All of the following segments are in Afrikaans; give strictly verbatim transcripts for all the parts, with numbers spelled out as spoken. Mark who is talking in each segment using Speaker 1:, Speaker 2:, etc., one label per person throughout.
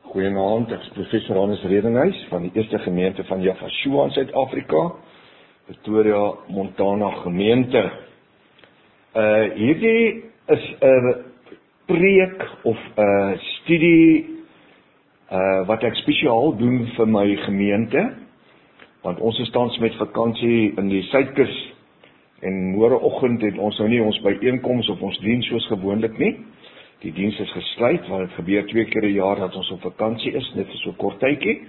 Speaker 1: Goeienaand, ek is professor Hannes Redenhuis van die eerste gemeente van Yafashua in Suid-Afrika, Pretoria Montana gemeente. Uh, hierdie is 'n preek of 'n studie uh, wat ek spesiaal doen vir my gemeente, want ons is tans met vakansie in die Suidkus en môreoggend het ons nou nie ons byeenkoms of ons diens soos gewoonlik nie. Die diens is gesluit, want het gebeur twee keer 'n jaar dat ons op vakansie is, net so kort tydjie.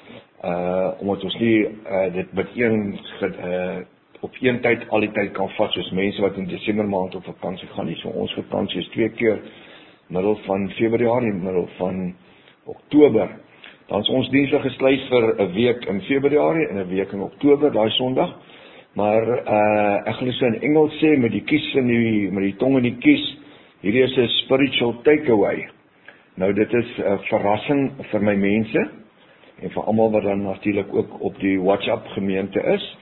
Speaker 1: Uh, omdat ons nie uh, dit met een uh, op een tyd al die tyd kan vat, soos mense wat in Desember maand op vakansie gaan nie. So ons vakansie is twee keer middel van Februarie en middel van Oktober. Dan is ons dienste gesluit vir 'n week in Februarie en 'n week in Oktober, daai Sondag. Maar uh, ek gaan dit so in Engels sê, met die kies in die, met die tong in die kies. Hierdie is 'n spiritual takeaway. Nou dit is 'n verrassing vir my mense en vir almal wat dan natuurlik ook op die WhatsApp gemeente is.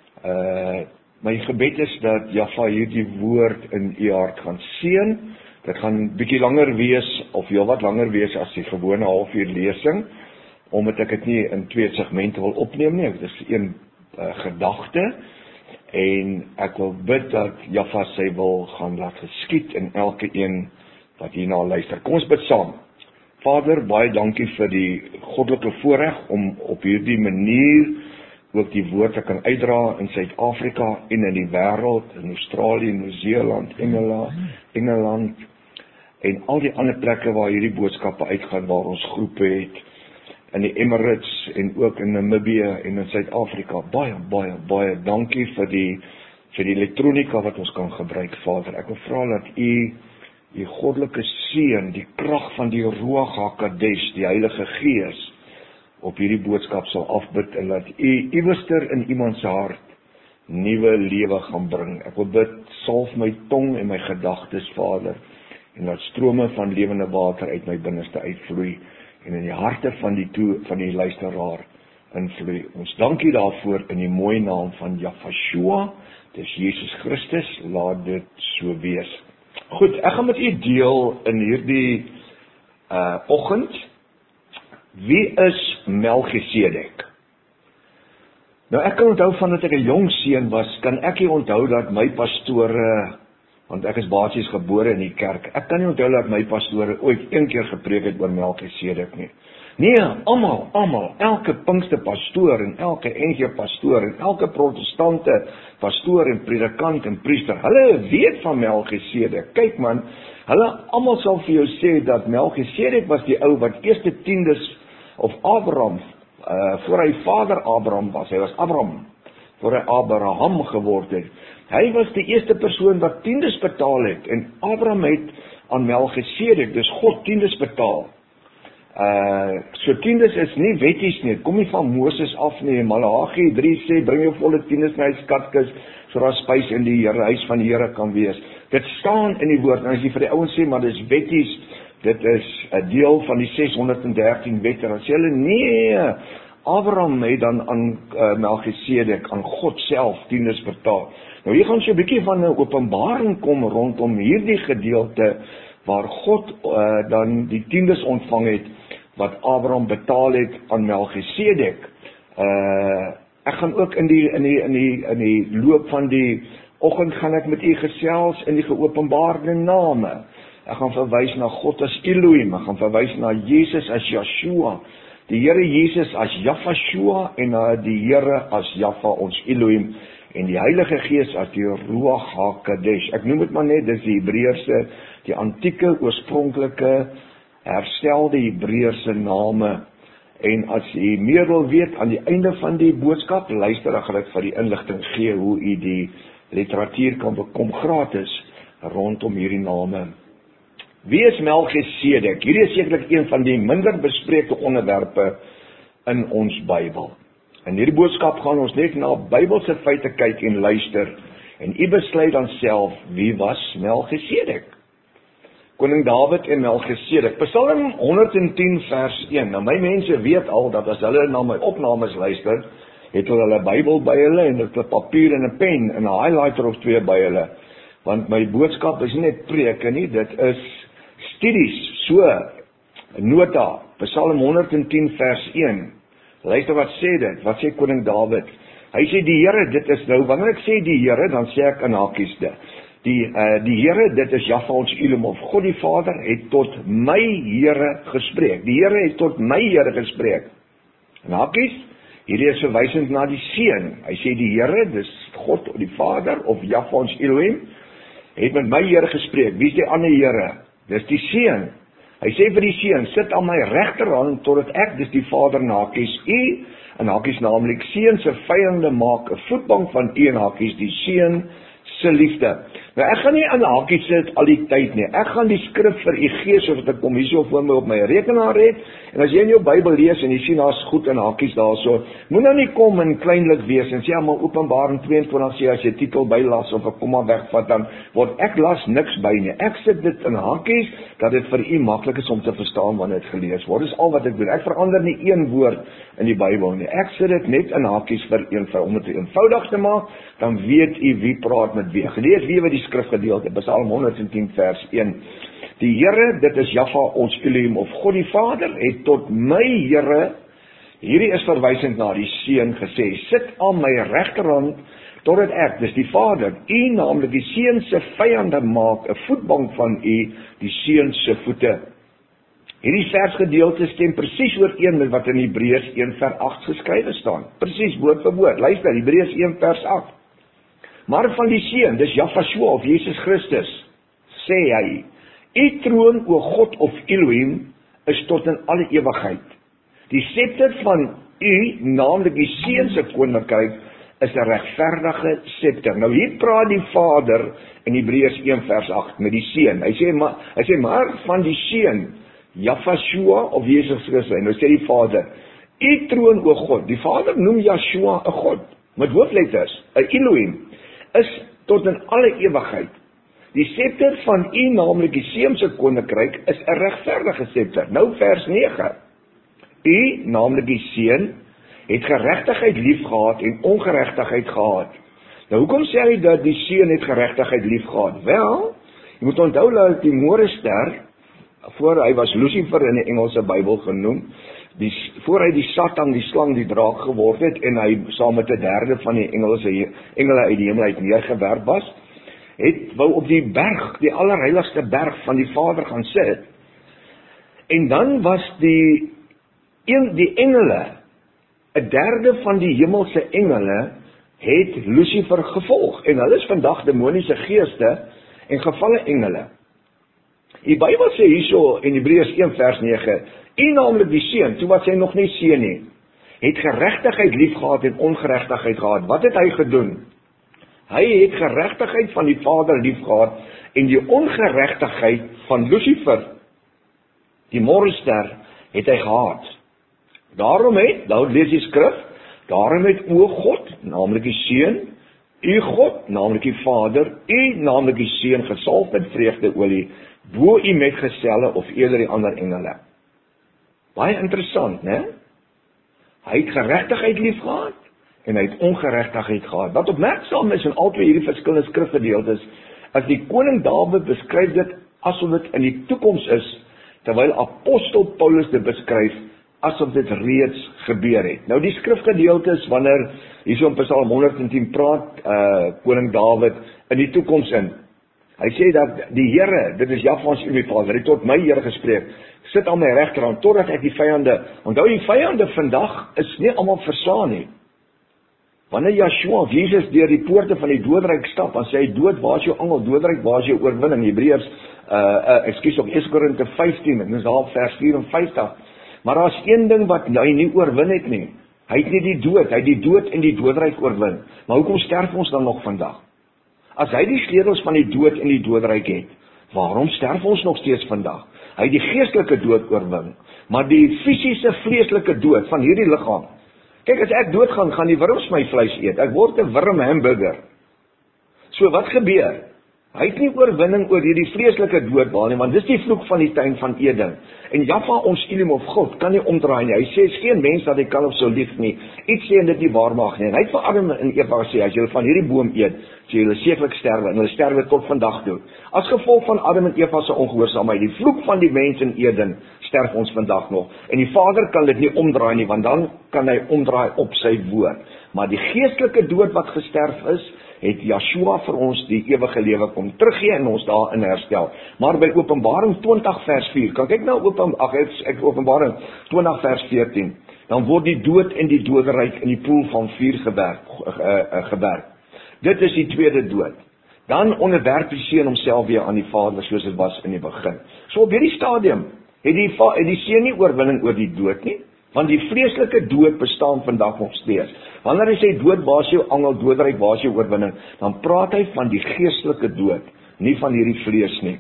Speaker 1: Uh my gebed is dat Jaffa hierdie woord in u hart gaan seën. Dit gaan bietjie langer wees of heelwat langer wees as die gewone halfuur lesing, omdat ek dit nie in twee segmente wil opneem nie. Dit is een uh, gedagte. En ek wil bid dat Jaffa sy wil gaan laat geskied in elke een wat hierna luister. Kom ons bid saam. Vader, baie dankie vir die goddelike voorreg om op hierdie manier ook die woord te kan uitdra in Suid-Afrika en in die wêreld, in Australië, Nieu-Seeland, Engeland, Engeland en al die ander plekke waar hierdie boodskappe uitgaan, waar ons groepe het, in die Emirates en ook in Namibië en in Suid-Afrika. Baie, baie, baie dankie vir die, vir die elektronika wat ons kan gebruik, Vader. Ek wil vra dat u, die goddelike seën, die krag van die Ruach HaKodesh, die Heilige Gees, op hierdie boodskap sal afbid en dat u iewester in iemand se hart nuwe lewe gaan bring. Ek wil bid, salf my tong en my gedagtes, Vader, en dat strome van lewende water uit my binneste uitvloei en in die harte van die toe, van die luisteraar invloei. Ons dankie daarvoor in die mooi naam van Yafashua, dis Jesus Christus, laat dit so wees. Goed, ek gaan met u deel in hierdie uh, oggend, wie is Melchisedek? Nou ek kan onthou van dat ek 'n jong seun was, kan ek nie onthou dat my pastore, want ek is basies gebore in die kerk, ek kan nie onthou dat my pastore ooit een keer gepreek het oor Melchisedek nie. Nee, almal, almal, elke Pinkster pastoor en elke N G pastoor en elke protestante pastoor en predikant en priester, hulle weet van Melchisedek. Kyk man, hulle almal sal vir jou sê dat Melchisedek was die ou wat eerste tiendes of Abraham, uh, voor hy vader Abraham was, hy was Abraham, voor hy Abraham geword het. Hy was die eerste persoon wat tiendes betaal het, en Abraham het aan Melchisedek, dus God tiendes betaal. Uh, so tiendes is nie wetties nie, kom nie van Moses af nie. Maleagi drie sê, bring jou volle tiendes na die skatkis, so daar spys in die Here, huis van die Here kan wees. Dit staan in die woord, en as jy vir die ouens sê, maar dit is wetties, dit is 'n deel van die ses honderd en dertien wette, dan sê hulle, nee, Abraham het dan aan uh, Melchisedek, aan God self tiendes betaal. Nou hier gaan so 'n bietjie van 'n openbaring kom rondom hierdie gedeelte, waar God uh, dan die tiendes ontvang het, wat Abraham betaal het aan Melchisedek. Uh, ek gaan ook in die, in, die, in, die, in die loop van die oggend gaan ek met u gesels in die geopenbaarde name. Ek gaan verwys na God as Elohim, ek gaan verwys na Jesus as Yeshua, die Here Jesus as Yafashua en na die Here as Jaffa, ons Elohim, en die Heilige Gees as die Ruach HaKodesh. Ek noem dit maar net, dis die Hebreëse, die antieke, oorspronklike, herstelde Hebreëse name. En as jy meer wil weet, aan die einde van die boodskap, luister, ek gaan ek vir die inligting gee, hoe jy die literatuur kan bekom gratis, rondom hierdie name. Wie is Melchisedek? Hierdie is sekerlik een van die minder bespreekte onderwerpe in ons Bybel. In hierdie boodskap gaan ons net na Bybelse feite kyk en luister, en u besluit dan self, wie was Melchisedek? Koning Dawid en Melchisedek. Psalm honderd en tien vers een. Nou my mense weet al dat as hulle na my opnames luister, het hulle hulle Bybel by hulle en het 'n papier en 'n pen en 'n highlighter of twee by hulle. Want my boodskap is nie net preke nie, dit is studies, so nota, Psalm honderdtien vers een. Luister wat sê dit, wat sê koning Dawid? Hy sê die Here, dit is nou, wanneer ek sê die Here, dan sê ek in hakies dit. Die, uh, die Here, dit is Jahwe ons Elohim, of God die Vader, het tot my Here gespreek. Die Here het tot my Here gespreek. En hakies, hierdie is verwysend na die Seun. Hy sê die Here, dis God die Vader, of Jahwe ons Elohim, het met my Here gespreek. Wie is die ander Here? Dis die Seun. Hy sê vir die Seun, sit aan my regterhand, totdat ek, dis die Vader, en hakies u, en hakies naamlik Seun se vyande maak, 'n voetbank van u, en hakies die Seun se liefde. Nou ek gaan nie aan hakies sit al die tyd nie, ek gaan die skrif vir u gee, sodat ek kom hierso voor my op my rekenaar het, en as jy in jou Bybel lees, en jy sien daar's goed in hakies daarso, moet nou nie kom en kleinlik wees, en sê, maar Openbaring tweeëntwintig sê, as jy titel bylas, of 'n komma wegvat, dan word ek las niks by nie, ek sit dit in hakies, dat dit vir u maklik is om te verstaan, wanneer dit gelees word, dis al wat ek doen, ek verander nie een woord in die Bybel nie, ek sit dit net in hakies vir eenvoudig, om dit eenvoudig te maak, dan weet u wie praat met wie, gelees wie wat die skrifgedeelte, Psalm honderdtien vers een, die Here, dit is Jahwe ons Elohim, of God die Vader, het tot my Here, hierdie is verwysend na die Seun gesê, sit aan my regterhand, totdat ek, dis die Vader, u naamlik die Seun se vyande maak, 'n voetbank van u, die Seun se voete. Hierdie versgedeelte stem presies ooreen met wat in Hebreërs een vers agt geskrywe staan, presies woord vir woord, luister, Hebreërs een vers agt, maar van die Seun, dis Jahwe of Jesus Christus, sê hy, u troon, o God of Elohim, is tot in alle ewigheid. Die scepter van u, naamlik die Seun se koninkryk, is 'n regverdige scepter. Nou hier praat die Vader in Hebreërs een vers agt met die Seun. Hy sê maar, hy sê maar van die Seun, Jahwe of Jesus Christus. Nou sê die Vader, u troon, o God. Die Vader noem Yeshua 'n God met hoofletters, 'n Elohim, is tot in alle ewigheid. Die scepter van u, naamlik die Seun se koninkryk, is 'n regverdige scepter. Nou vers nege. U, naamlik die Seun, het geregtigheid lief gehad en ongeregtigheid gehad. Nou hoekom sê hy dat die Seun het geregtigheid lief gehad? Wel, jy moet onthou dat die Morgenster, voor hy was Lucifer in die Engelse Bybel genoem, die, voor hy die Satan, die slang, die draak geword het, en hy saam met 'n derde van die Engelse engele uit die hemel uit neergewerp was, het wou op die berg, die allerheiligste berg van die Vader gaan sit, en dan was die, een, die engele, 'n derde van die hemelse engele, het Lucifer gevolg, en hulle is vandag demoniese geeste, en gevalle engele. Die Bybel sê hierso, in Hebreërs een vers nege, u naamlik die Seun, toe was hy nog nie seun nie, het geregtigheid lief gehad en ongeregtigheid gehad. Wat het hy gedoen? Hy het geregtigheid van die Vader lief gehad, en die ongeregtigheid van Lucifer, die Morgenster, het hy gehaat. Daarom het, nou lees die skrif, daarom het o God, naamlik die Seun, u God, naamlik die Vader, u naamlik die Seun, gesalf met vreugdeolie, bo u metgeselle of eerder die ander engele. Baie interessant, né? Hy het geregtigheid lief gehad, en hy het ongeregtigheid gehad. Wat opmerksaam is in al twee hierdie verskillende skrifgedeeltes, as die koning Dawid beskryf dit asof dit in die toekoms is, terwyl apostel Paulus dit beskryf asof dit reeds gebeur het. Nou die skrifgedeeltes, wanneer hierso in Psalm honderdtien praat, uh, koning Dawid in die toekoms in, hy sê dat die Here, dit is Jahwe ons Elohim Vader, het tot my Here gespreek, sit aan my regterhand, totdat ek die vyande, onthou die vyande vandag is nie almal verslaan nie. Wanneer Yeshua of Jesus deur die poorte van die doodryk stap, dan sê hy, dood, waar is jou angel, doodryk, waar is jou oorwinning, Hebreërs, uh, uh, ekskuus op eerste Korinte vyftien, dit is daar vers vyfenveertig, maar daar is een ding wat hy nie oorwin het nie, hy het nie die dood, hy het die dood en die doodryk oorwin, maar hoekom sterf ons dan nog vandag? As hy die sleutels van die dood en die doodryk het, waarom sterf ons nog steeds vandag? Hy het die geestelike dood oorwin, maar die fisiese vleeslike dood van hierdie liggaam. Kyk, as ek doodgaan, gaan die wurms my vleis eet. Ek word 'n wurm hamburger. So wat gebeur? Hy het nie oorwinning oor hierdie vreeslike dood behaal nie, want dis die vloek van die tuin van Eden. En Jaffa, ons Elim of God, kan nie omdraai nie. Hy sê, is geen mens dat hy kan of so lief nie. Iets sê en dit nie waar mag nie. En hy het vir Adam en Eva gesê, as julle van hierdie boom eet, sê julle sekerlik sterwe, en hulle sterwe tot vandag toe. As gevolg van Adam en Eva se ongehoorsaamheid, die vloek van die mens in Eden, sterf ons vandag nog. En die Vader kan dit nie omdraai nie, want dan kan hy omdraai op sy woord. Maar die geestelike dood wat gesterf is, het Yeshua vir ons die ewige lewe kom teruggee en ons daarin herstel. Maar by Openbaring twintig vers vier, kan kyk nou open, ag ek Openbaring twintig vers veertien, dan word die dood en die doderyk in die poel van vuur gewerk, uh, uh, gewerk. Dit is die tweede dood. Dan onderwerp die seun homself weer aan die Vader soos dit was in die begin. So op hierdie stadium het die, het die seun nie oorwinning oor die dood nie, want die vreeslike dood bestaan vandag nog steeds. Wanneer hy sê dood, waar is jou angel, doodryk, waar is jou oorwinning, dan praat hy van die geestelike dood, nie van hierdie vlees nie.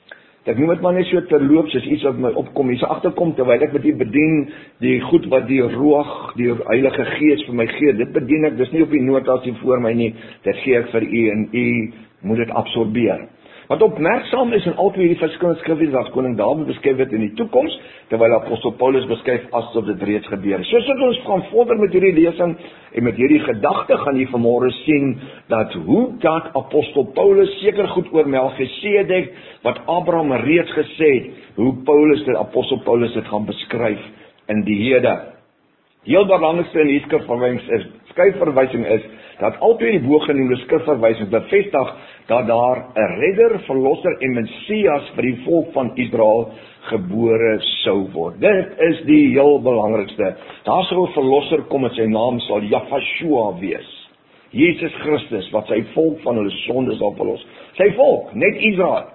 Speaker 1: Ek noem dit maar net so terloops, is iets wat my opkom, hier agterkom, terwyl ek met u bedien, die goed wat die Ruach, die Heilige Gees vir my gee, dit bedien ek, dis nie op die notas hier voor my nie, dit gee ek vir u, en u moet dit absorbeer. Wat opmerksaam is in al twee die verskillende skrifte as koning Dawid beskryf dit in die toekoms, terwyl apostel Paulus beskryf asof dit reeds gebeur. Soos dit ons gaan vorder met hierdie lesing en met hierdie gedagte gaan jy vanmôre sien dat hoe dat apostel Paulus seker goed oor Melchisedek wat Abraham reeds gesê het, hoe Paulus dit apostel Paulus dit gaan beskryf in die hede. Heel belangrikste in die skrifverwysing is, skrifverwysing is dat altyd die bogenoemde skrifverwysing bevestig dat daar 'n redder, verlosser en Messias vir die volk van Israel gebore sou word. Dit is die heel belangrikste. Daar sou 'n verlosser kom en sy naam sal Yahshua wees. Jesus Christus wat sy volk van hulle sondes sal verlos. Sy volk, net Israel.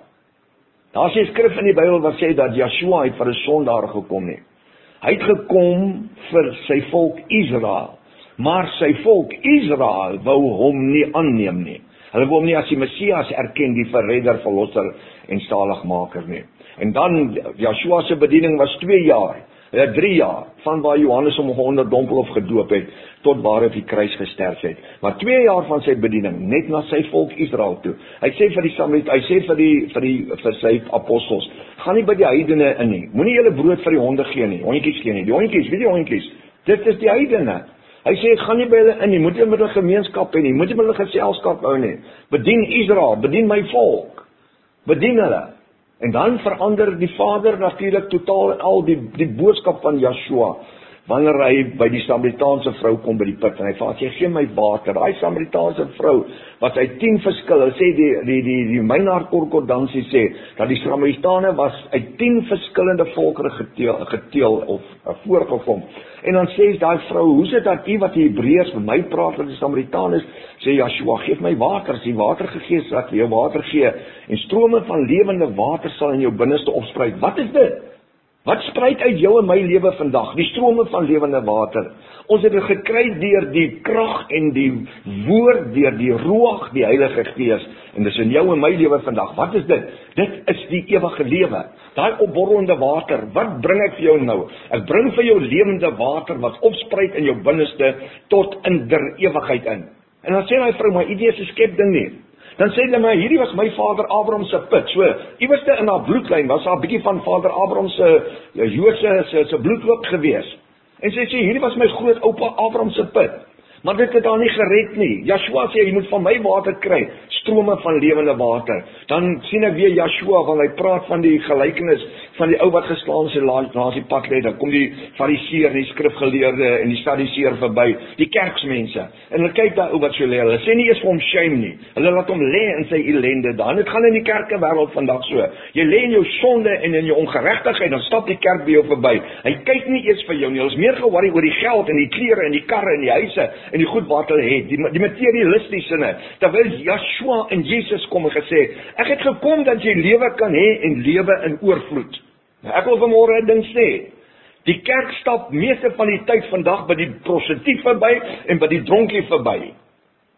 Speaker 1: Daar is 'n skrif in die Bybel wat sê dat Yeshua het vir 'n sondaar gekom nie. Hy het gekom vir sy volk Israel. Maar sy volk Israel wou hom nie aanneem nie. Hulle wou hom nie as die Messias erken, die verredder, verlosser en saligmaker nie. En dan, Yeshua se bediening was twee jaar, ja, drie jaar, van waar Johannes hom geonderdompel of gedoop het, tot waar hy op die kruis gesterf het. Maar twee jaar van sy bediening, net na sy volk Israel toe. Hy sê vir die Samarit, hy sê vir die, vir die, vir sy apostels, gaan nie by die heidene in nie, moenie julle brood vir die honde gee nie, hondjies gee nie, die hondjies, weet die hondjies, dit is die heidene. Hy sê, gaan nie by hulle in nie, moet jy met hulle gemeenskap hê nie, moet jy met hulle geselskap hou nie, bedien Israel, bedien my volk, bedien hulle. En dan verander die Vader natuurlik totaal en al die, die boodskap van Yeshua, wanneer hy by die Samaritaanse vrou kom by die put, en hy vraag, jy gee my water, daai Samaritaanse vrou, wat hy tien verskil, hy sê die, die, die, die Mynaar Korkordansie sê, dat die Samaritane was uit tien verskillende volkere geteel, geteel of uh, voorgekom, en dan sê daai vrou, hoe is dit dat die wat die Hebreërs met my praat, wat die Samaritaan is, sê Yeshua, geef my water, as die water gegee is, dat jy jou water gee, en strome van lewende water sal in jou binneste opspruit. Wat is dit? Wat spruit uit jou en my lewe vandag? Die strome van lewende water. Ons het dit gekry deur die krag en die woord, deur die Ruach, die Heilige Gees. En dis in jou en my lewe vandag. Wat is dit? Dit is die ewige lewe. Daai opborrelende water. Wat bring ek vir jou nou? Ek bring vir jou lewende water wat opspruit in jou binneste tot in der ewigheid in. En dan sê hy vrou, maar idee is 'n skep ding nie. Dan sê hulle maar, hierdie was my vader Abraham se put. So, iewerste in haar bloedlyn was daar 'n bietjie van vader Abraham se Joodse se, se bloedloop gewees. En sy sê, hierdie was my grootoupa Abraham se put. Maar dit het haar nie gered nie. Yeshua sê, jy moet van my water kry, strome van lewende water. Dan sien ek weer Yeshua, want hy praat van die gelykenis van die ou wat geslaan is en langs die pad lê. Dan kom die fariseer, die skrifgeleerde en die sadduseer verby, die kerksmense. En hulle kyk daai ou wat so lê. Hulle sê nie eers vir hom shame nie. Hulle laat hom lê in sy ellende daar. Dit gaan in die kerkewêreld vandag so. Jy lê in jou sonde en in jou ongeregtigheid, dan stap die kerk by jou verby. Hy kyk nie eers vir jou nie. Hulle is meer ge-worry oor die geld en die klere en die karre en die huise en die goed wat hulle het, die, die materialistiese, terwyl Yeshua en Jesus kom en gesê, ek het gekom dat jy lewe kan hê en lewe in oorvloed. Nou, ek wil vanmôre 'n ding sê, die kerk stap meeste van die tyd vandag by die prostituut verby en by die dronkie verby.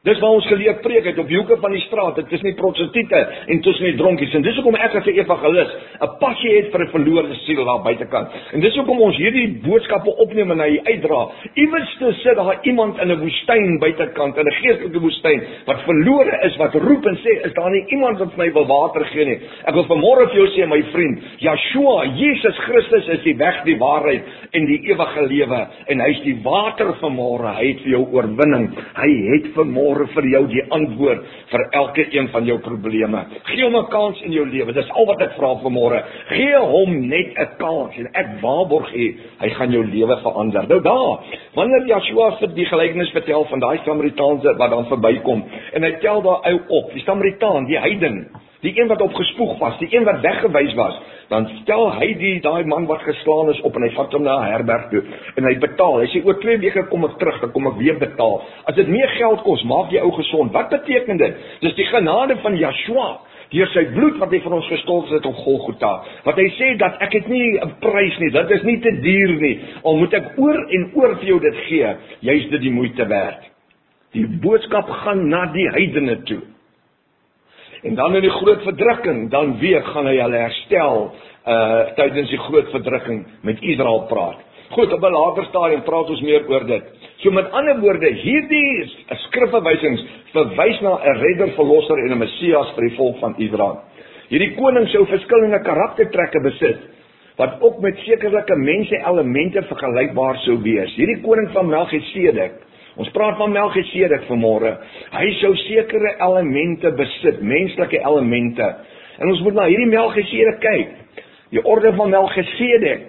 Speaker 1: Dis waar ons geleer preek het, op die hoeke van die straat, dit is nie prostituie en tussen die dronkies, en dis hoekom ek as 'n evangelis 'n passie het vir 'n verloorde siel daar buitekant. En dis hoekom ons hierdie boodskappe opneem en hy uitdra. Iewers te sit daar iemand in 'n woestyn buitekant, in 'n geestelike woestyn, wat verlore is, wat roep en sê, is daar nie iemand wat vir my wil water gee nie. Ek wil vanmôre vir jou sê, my vriend, Yeshua, Jesus Christus is die weg, die waarheid en die ewige lewe, en hy is die water vanmôre, hy het vir jou oorwinning, hy het vanmôre vir jou die antwoord vir elke een van jou probleme. Gee hom 'n kans in jou lewe, dis al wat ek vra vanmôre. Gee hom net 'n kans, en ek waarborg u, hy gaan jou lewe verander. Nou daar, wanneer Yeshua vir die gelykenis vertel van daai Samaritaanse wat dan verbykom, en hy tel daar ou op, die Samaritaan, die heiden, die een wat opgespoeg was, die een wat weggewys was, dan stel hy die daai man wat geslaan is op en hy vat hom na 'n herberg toe en hy betaal. Hy sê oor twee weke kom ek terug, dan kom ek weer betaal. As dit meer geld kos, maak die ou gesond. Wat beteken dit? Dis die genade van Yeshua, deur sy bloed wat hy vir ons gestort het op Golgotha. Wat hy sê dat ek het nie 'n prys nie, dit is nie te duur nie. Al moet ek oor en oor vir jou dit gee, jy's dit die moeite werd. Die boodskap gaan na die heidene toe. En dan in die groot verdrukking, dan weer gaan hy hulle herstel, uh, tydens die groot verdrukking met Israel praat. Goed, op 'n later stadium praat ons meer oor dit. So met ander woorde, hierdie skrifverwysings verwys na 'n redder, verlosser en 'n Messias vir die volk van Israel. Hierdie koning sou verskillende karaktertrekke besit, wat ook met sekerlike mense elemente vergelykbaar sou wees. Hierdie koning van Melchisedek, ons praat van Melchisedek vanmôre, hy sou sekere elemente besit, menslike elemente. En ons moet na hierdie Melchisedek kyk, die orde van Melchisedek.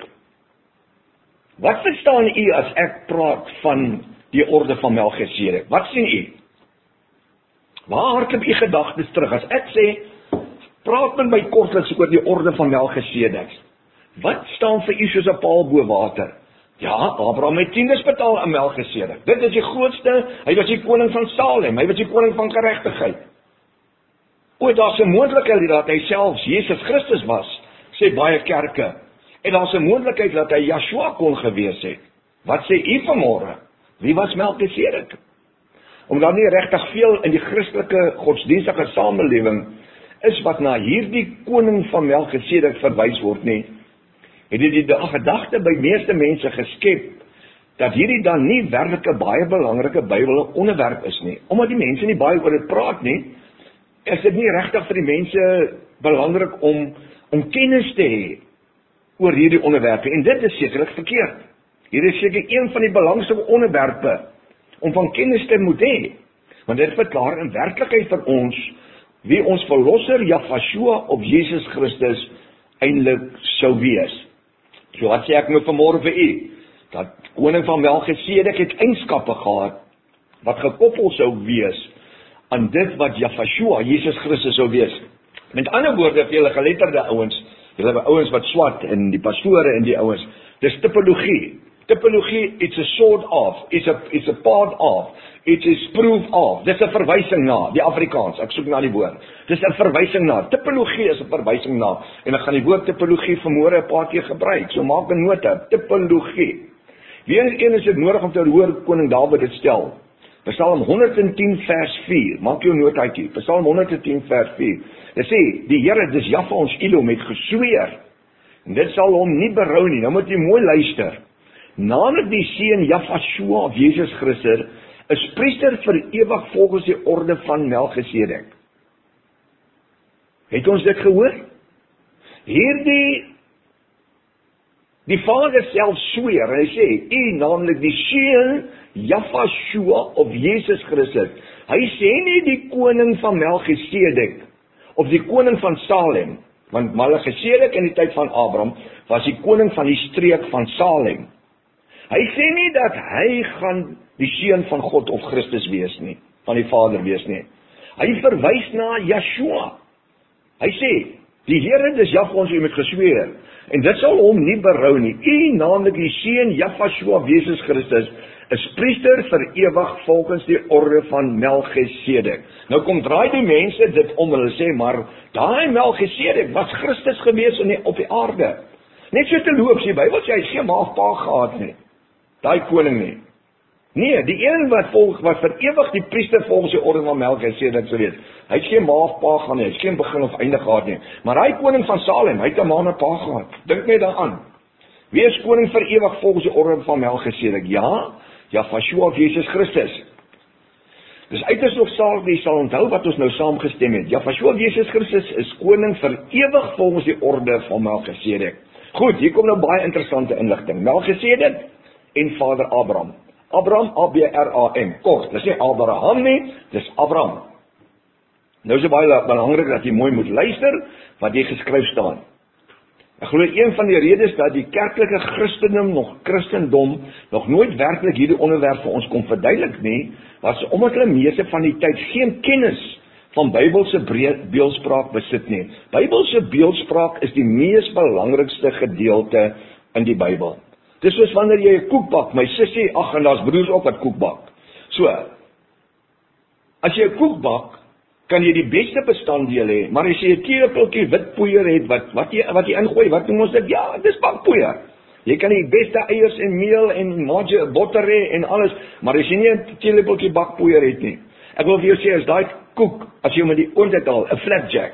Speaker 1: Wat verstaan u as ek praat van die orde van Melchisedek? Wat sien u? Waar hardloop u gedagtes terug? As ek sê, praat met my kortliks oor die orde van Melchisedek. Wat staan vir u soos 'n paal bo water? Ja, Abraham het tiendes betaal aan Melchisedek. Dit is die grootste, hy was die koning van Salem, hy was die koning van geregtigheid. Ooit daar's 'n moontlikheid dat hy selfs Jesus Christus was, sê baie kerke. En daar's 'n moontlikheid dat hy Yeshua kon gewees het. Wat sê u vanmôre? Wie was Melchisedek? Omdat nie regtig veel in die Christelike godsdienstige samelewing is wat na hierdie koning van Melchisedek verwys word nie, het dit die gedagte by meeste mense geskep dat hierdie dan nie werklik 'n baie belangrike Bybelse onderwerp is nie. Omdat die mense nie baie oor dit praat nie, is dit nie regtig vir die mense belangrik om om kennis te hê oor hierdie onderwerpe, en dit is sekerlik verkeerd. Hier is seker een van die belangrikste onderwerpe om van kennis te moet hê, want dit verklaar in werklikheid vir ons wie ons verlosser Yeshua of Jesus Christus eintlik sou wees. So wat sê ek nou vanmôre vir u? Dat koning van Melchisedek het eienskappe gehad wat gekoppel sou wees aan dit wat Yeshua, Jesus Christus sou wees. Met ander woorde, vir julle geletterde ouens, julle ouens wat swat en die pastore en die ouens, dis typologie. Typologie, it's a sort of, it's a, it's a part of, it is proof of, dis 'n verwysing na, die Afrikaans, ek soek na die woord, dis 'n verwysing na, typologie is 'n verwysing na, en ek gaan die woord typologie vanmôre 'n paar keer gebruik, so maak 'n nota, typologie. Weer een is dit nodig om te hoor koning Dawid dit stel, Psalm honderd en tien vers vier, maak jou notaatjie, Psalm honderd en tien vers vier, dit sê, die Here, dis Jahwe ons Elohim het gesweer, en dit sal hom nie berou nie, nou moet jy mooi luister, naamlik die seun Yeshua of Jesus Christus, is priester vir ewig volgens die orde van Melchisedek. Het ons dit gehoor? Hierdie, die Vader self sweer, en hy sê, u naamlik die seun Yeshua of Jesus Christus, hy sê nie die koning van Melchisedek, of die koning van Salem, want Melchisedek in die tyd van Abraham, was die koning van die streek van Salem. Hy sê nie dat hy gaan die seun van God of Christus wees nie, van die Vader wees nie. Hy verwys na Yeshua. Hy sê, die Here, dis Jahwe ons u met gesweer, en dit sal hom nie berou nie. U naamlik die seun Yeshua Jesus Christus is priester vir ewig volgens die orde van Melchisedek. Nou kom draai die mense dit om, hulle sê, maar daai Melchisedek was Christus gewees in die, op die aarde. Net so te loop, sê Bybel sê, hy het geen ma of pa gehad nie. Daai koning nie. Nee, die een wat volg, wat vir ewig die priester volgens die orde van Melchisedek sou wees. Hy het geen ma of pa gehad nie, hy het geen begin of einde gehad nie. Maar hy koning van Salem, hy het 'n ma en 'n pa gehad. Dink net daaraan. Wie is koning vir ewig volgens die orde van Melchisedek? Ja, Jahweshua of Jesus Christus. Dus uiters nog saak, jy sal onthou wat ons nou saamgestem het. Jahweshua of Jesus Christus is koning vir ewig volgens die orde van Melchisedek. Goed, hier kom nou baie interessante inligting. Melchisedek en vader Abraham. Abraham, A B R A M, kort, dis nie Abraham nie, dis Abraham. Nou is dit baie belangrik dat jy mooi moet luister wat hier geskryf staan. Ek glo een van die redes dat die kerklike Christendom nog Christendom nog nooit werklik hierdie onderwerp vir ons kon verduidelik nie, was omdat hulle meeste van die tyd geen kennis van Bybelse beeldspraak besit nie. Bybelse beeldspraak is die mees belangrikste gedeelte in die Bybel. Dis soos wanneer jy 'n koek bak, my sussie, ag en daar's broers ook wat koek bak. So, as jy 'n koek bak, kan jy die beste bestanddele hê, maar as jy 'n teelepeltjie wit poeier het, wat wat jy wat jy ingooi, wat noem ons dit? Ja, dis bakpoeier. Jy kan die beste eiers en meel en margarine, botter hê en alles, maar as jy nie 'n teelepeltjie bakpoeier het nie. Ek wil vir jou sê, as daai koek, as jy hom in die oond uithaal, 'n flapjack.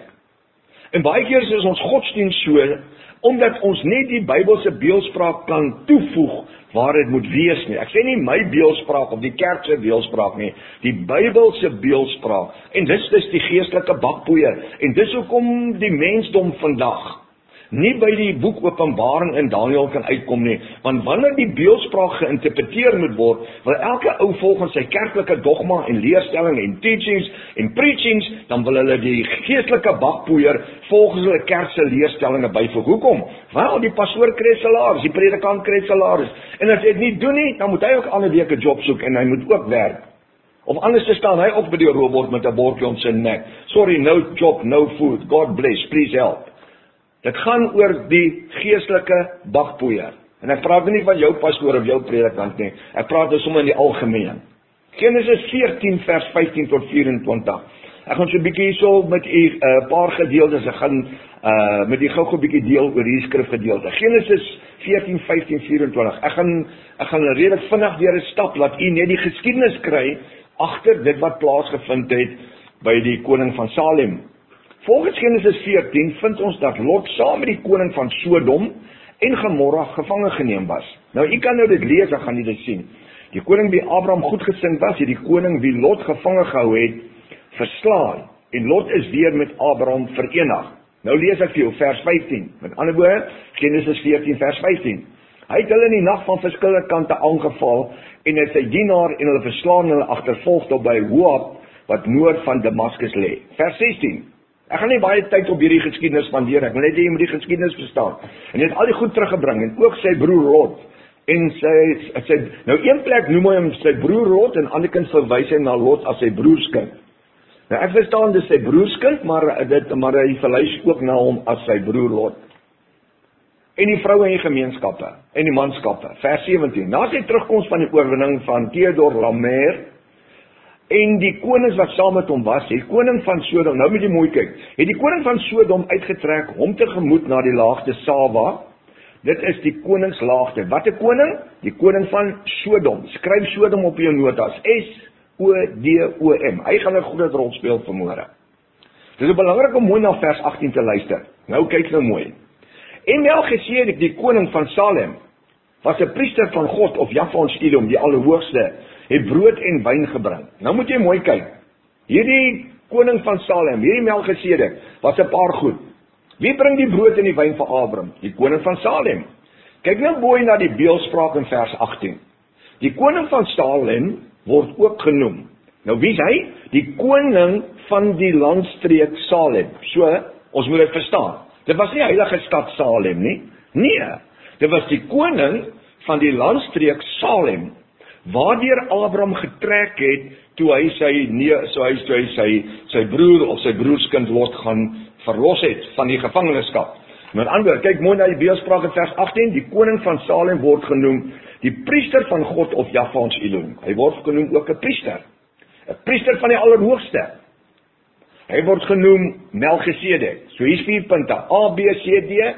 Speaker 1: En baie keer is ons godsdienst so, omdat ons net die Bybelse beeldspraak kan toevoeg waar dit moet wees nie. Ek sê nie my beeldspraak of die kerk se beeldspraak nie, die Bybelse beeldspraak. En dis dis die geestelike bakpoeier. En dis hoekom die mensdom vandag nie by die boek Openbaring in Daniël kan uitkom nie, want wanneer die beeldspraak geïnterpreteer moet word, wil elke ou volgens sy kerklike dogma en leerstelling en teachings en preachings, dan wil hulle die geestelike bakpoeier volgens hulle kerkse leerstellinge byvoeg. Hoekom? Wel, die pastoor kry salaris, die predikant kry salaris, en as hy dit nie doen nie, dan moet hy ook ander week 'n job soek en hy moet ook werk. Of anders te staan hy op by die robot met 'n bordjie om sy nek. Sorry, no job, no food, God bless, please help. Dit gaan oor die geestelike bakpoeier. En ek praat nie van jou pastoor of jou predikant nie. Ek praat dus sommer in die algemeen. Genesis veertien vers vyftien tot vyf-en-twintig. Ek gaan so 'n bietjie so met 'n uh, paar gedeeltes, ek gaan uh, met die gou-gou 'n bietjie deel oor hierdie skrifgedeelte. Genesis veertien, vyftien, vyf-en-twintig. Ek gaan ek gaan redelik vinnig deur 'n stap laat u net die geskiedenis kry agter dit wat plaasgevind het by die koning van Salem. Volgens Genesis veertien vind ons dat Lot saam met die koning van Sodom en Gomorra gevange geneem was. Nou, u kan nou dit lees, dan gaan u dit sien. Die koning wie Abraham goedgesind was, het die koning wie Lot gevange gehou het, verslaan. En Lot is weer met Abraham verenig. Nou lees ek vir jou vers vyftien. Met ander woorde, Genesis veertien vers vyftien. Hy het hulle in die nag van verskillende kante aangeval en het sy dienaar en hulle verslaan en hulle agtervolg tot by Hoab, wat noord van Damaskus lê. Vers sestien. Ek gaan nie baie tyd op hierdie geskiedenis spandeer, ek wil net hê jy moet die geskiedenis verstaan. En hy het al die goed teruggebring, en ook sy broer Lot, en sy, sy nou een plek noem hy hom sy broer Lot, en ander kind verwys hy na Lot as sy broerskind. Nou ek verstaan dis sy broerskind, maar, dit, maar hy verwys ook na hom as sy broer Lot. En die vroue en die gemeenskappe, en die manskappe, vers sewentien. Na sy terugkoms van die oorwinning van Theodor Lamer, en die konings wat saam met hom was, die koning van Sodom, nou moet jy mooi kyk, het die koning van Sodom uitgetrek, hom tegemoet na die laagte Sava, dit is die koningslaagte. Wat 'n koning? Die koning van Sodom. Skryf Sodom op jou notas, S O D O M. Hy gaan 'n groot rol speel vanmôre. Dit is belangrik om mooi na vers agttien te luister. Nou kyk nou mooi. En Melchisedek, die koning van Salem, was 'n priester van God, of Jahwe ons Edom, die Allerhoogste, het brood en wyn gebring. Nou moet jy mooi kyk. Hierdie koning van Salem, hierdie Melchisedek, was 'n paar goed. Wie bring die brood en die wyn vir Abraham? Die koning van Salem. Kyk nou mooi na die beeldspraak in vers agttien. Die koning van Salem word ook genoem. Nou wie is hy? Die koning van die landstreek Salem. So, ons moet dit verstaan. Dit was nie heilige stad Salem nie. Nee, dit was die koning van die landstreek Salem, waardeur Abraham getrek het, toe hy sy, nee, so hy, so hy sy, sy broer of sy broerskind Lot gaan verlos het van die gevangenskap. Met ander, kyk mooi na die beeldspraak in vers agttien, die koning van Salem word genoem, die priester van God of Jahwe ons Elohim. Hy word genoem ook 'n priester, 'n priester van die Allerhoogste. Hy word genoem Melchisedek. So hier's vier punte, A, B, C, D.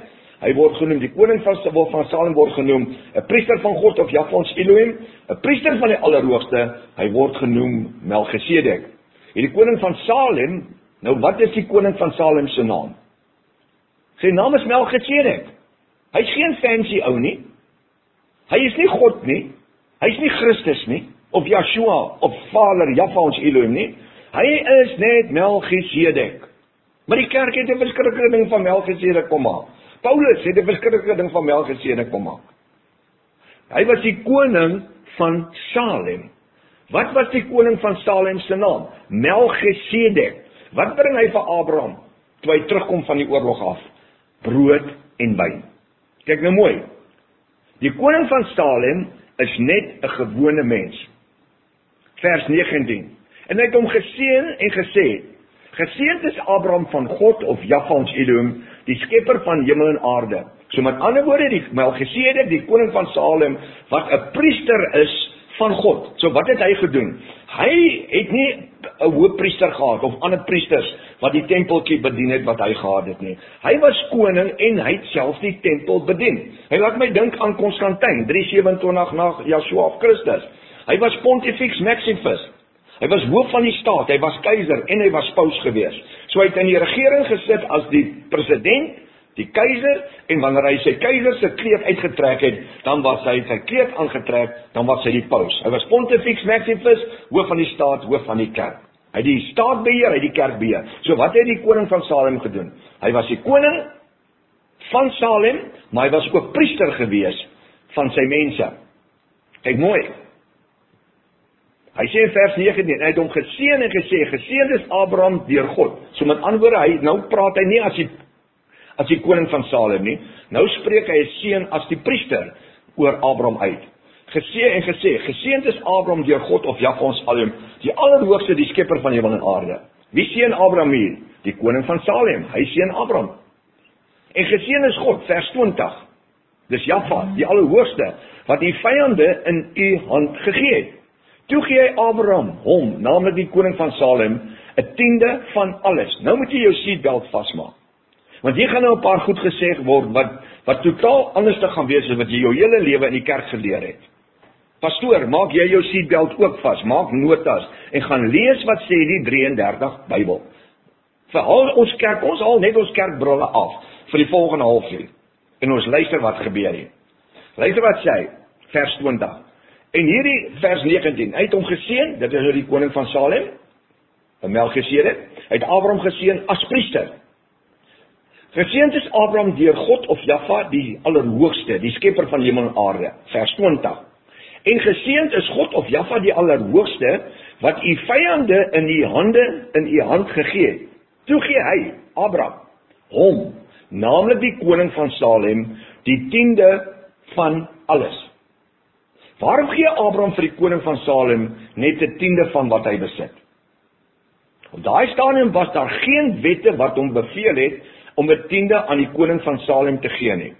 Speaker 1: Hy word genoem, die koning van, van Salem word genoem, 'n priester van God of Jahwe ons Elohim, 'n priester van die Allerhoogste, hy word genoem Melchisedek. Hierdie koning van Salem, nou wat is die koning van Salem se naam? Sy naam is Melchisedek. Hy is geen fancy ou nie. Hy is nie God nie. Hy is nie Christus nie, of Yeshua, of Vader, Jahwe ons Elohim nie. Hy is net Melchisedek. Maar die kerk het 'n verskriklike ding van Melchisedek kom maak. Paulus het 'n verskriklike ding van Melchisedek kom maak. Hy was die koning van Salem. Wat was die koning van Salem se naam? Melchisedek. Wat bring hy vir Abraham toe hy terugkom van die oorlog af? Brood en wyn. Kyk nou mooi. Die koning van Salem is net 'n gewone mens. Vers negentien. En hy het hom geseën en gesê, geseënd is Abraham van God of Jahwe ons Elohim, die skepper van hemel en aarde. So met ander woorde, die Melchisedek, die koning van Salem, wat 'n priester is van God. So wat het hy gedoen? Hy het nie 'n hoofpriester gehad, of ander priesters, wat die tempeltjie bedien het, wat hy gehad het nie. Hy was koning, en hy het self die tempel bedien. Hy laat my dink aan Konstantin, drie sewenentwintig na Yeshua of Christus. Hy was Pontifex Maximus. Hy was hoof van die staat, hy was keiser, en hy was paus gewees. So hy het in die regering gesit as die president, die keiser, en wanneer hy sy keiser se kleed uitgetrek het, dan was hy sy kleed aangetrek, dan was hy die paus. Hy was Pontifex Maximus, hoof van die staat, hoof van die kerk. Hy het die staat beheer, hy het die kerk beheer. So wat het die koning van Salem gedoen? Hy was die koning van Salem, maar hy was ook priester gewees van sy mense. Kyk mooi. Hy sê in vers negentien, hy het hom geseën en gesê, geseënd is Abraham deur God. So met ander woorde, hy, nou praat hy nie as die, as die koning van Salem nie, nou spreek hy 'n seën as die priester oor Abraham uit. Geseën en gesê, geseënd is Abraham deur God of Jahwe ons Elohim, die Allerhoogste, die skepper van hemel en aarde. Wie seën Abraham hier? Die koning van Salem, hy seën Abraham. En geseën is God, vers twintig. Dis Jahwe, die Allerhoogste, wat die vyande in u hand gegee het. Toe gee hy Abraham, hom, naamlik die koning van Salem, 'n tiende van alles. Nou moet jy jou seatbelt vasmaak. Want hier gaan nou 'n paar goed gesê word, wat, wat totaal anders te gaan wees, as wat jy jou hele lewe in die kerk geleer het. Pastoor, maak jy jou seatbelt ook vas, maak notas, en gaan lees wat sê die drie en dertig Bybel. Verhaal ons kerk, ons haal net ons kerkbrille af, vir die volgende halfuur. En ons luister wat gebeur hier. Luister wat sê hy, vers twintig. En hierdie vers negentien, hy het hom geseën, dit is nou die koning van Salem, Melchisedek, hy het Abraham geseën as priester. Geseënd is Abraham deur God of Jahwe, die Allerhoogste, die skepper van hemel en aarde, vers twintig. En geseënd is God of Jahwe, die Allerhoogste, wat u vyande in u hande, in u hand gegee het. Toe gee hy, Abraham, hom, naamlik die koning van Salem, die tiende van alles. Waarom gee Abraham vir die koning van Salem net 'n tiende van wat hy besit? Op daai stadium was daar geen wette wat hom beveel het om 'n tiende aan die koning van Salem te gee nie.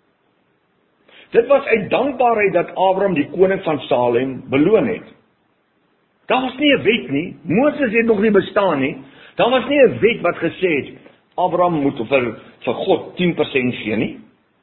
Speaker 1: Dit was uit dankbaarheid dat Abraham die koning van Salem beloon het. Daar was nie 'n wet nie, Moses het nog nie bestaan nie, daar was nie 'n wet wat gesê het, Abraham moet vir, vir God tien persent gee nie.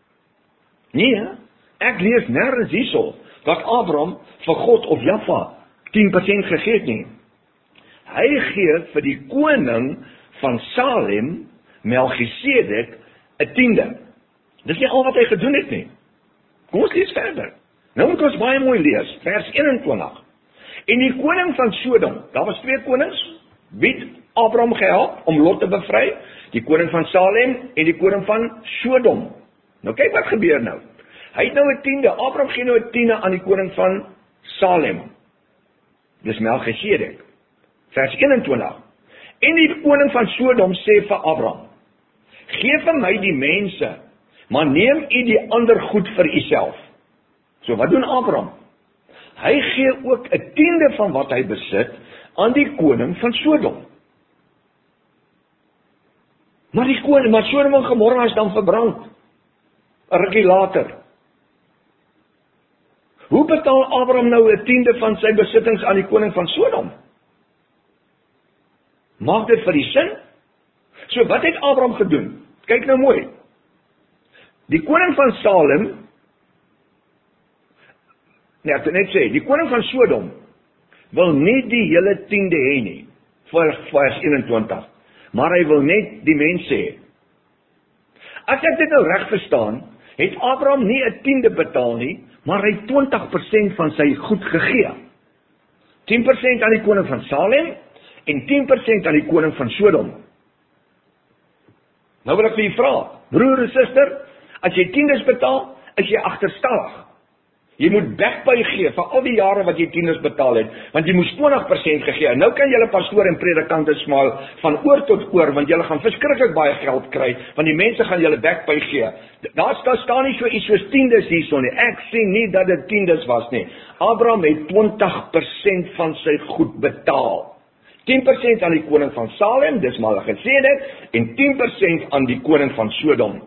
Speaker 1: Nee, ek lees nêrens hierso, dat Abraham vir God of Jahwe tien persent gegee het nie. Hy gee vir die koning van Salem, Melchisedek, 'n tiende. Dis nie al wat hy gedoen het nie. Kom ons lees verder. Nou moet ons baie mooi lees, vers eenentwintig. En die koning van Sodom, daar was twee konings, wie het Abraham gehelp om Lot te bevry? Die koning van Salem en die koning van Sodom. Nou kyk wat gebeur nou. Hy het nou 'n tiende, Abraham gee nou 'n tiende aan die koning van Salem. Dis Melchisedek. Vers eenentwintig. En die koning van Sodom sê vir Abraham, gee vir my die mense, maar neem u die ander goed vir u self. So wat doen Abraham? Hy gee ook 'n tiende van wat hy besit aan die koning van Sodom. Maar die koning, maar Sodom en Gomorra is dan verbrand. 'n Rukkie later. Hoe betaal Abraham nou 'n tiende van sy besittings aan die koning van Sodom? Maak dit vir die sin? So wat het Abraham gedoen? Kyk nou mooi. Die koning van Salem, nee, ek wil net sê, die koning van Sodom wil nie die hele tiende hê nie, vir vers eenentwintig, maar hy wil net die mense hê. As ek dit nou reg verstaan, het Abraham nie 'n tiende betaal nie, maar hy het twintig persent van sy goed gegee. tien persent aan die koning van Salem, en tien persent aan die koning van Sodom. Nou wil ek vir jy vra, broer en suster, as jy tiendes betaal, is jy agterstallig. Jy moet backpay gee vir al die jare wat jy tiendes betaal het, want jy moes twintig persent gegee. Nou kan julle pastoor en predikante smaal van oor tot oor, want julle gaan verskriklik baie geld kry, want die mense gaan julle backpay gee. Daar staan, staan nie so iets soos tiendes hierson nie. Ek sê nie dat dit tiendes was nie. Abraham het twintig persent van sy goed betaal. tien persent aan die koning van Salem, dis Malagedsedek, en tien persent aan die koning van Sodom.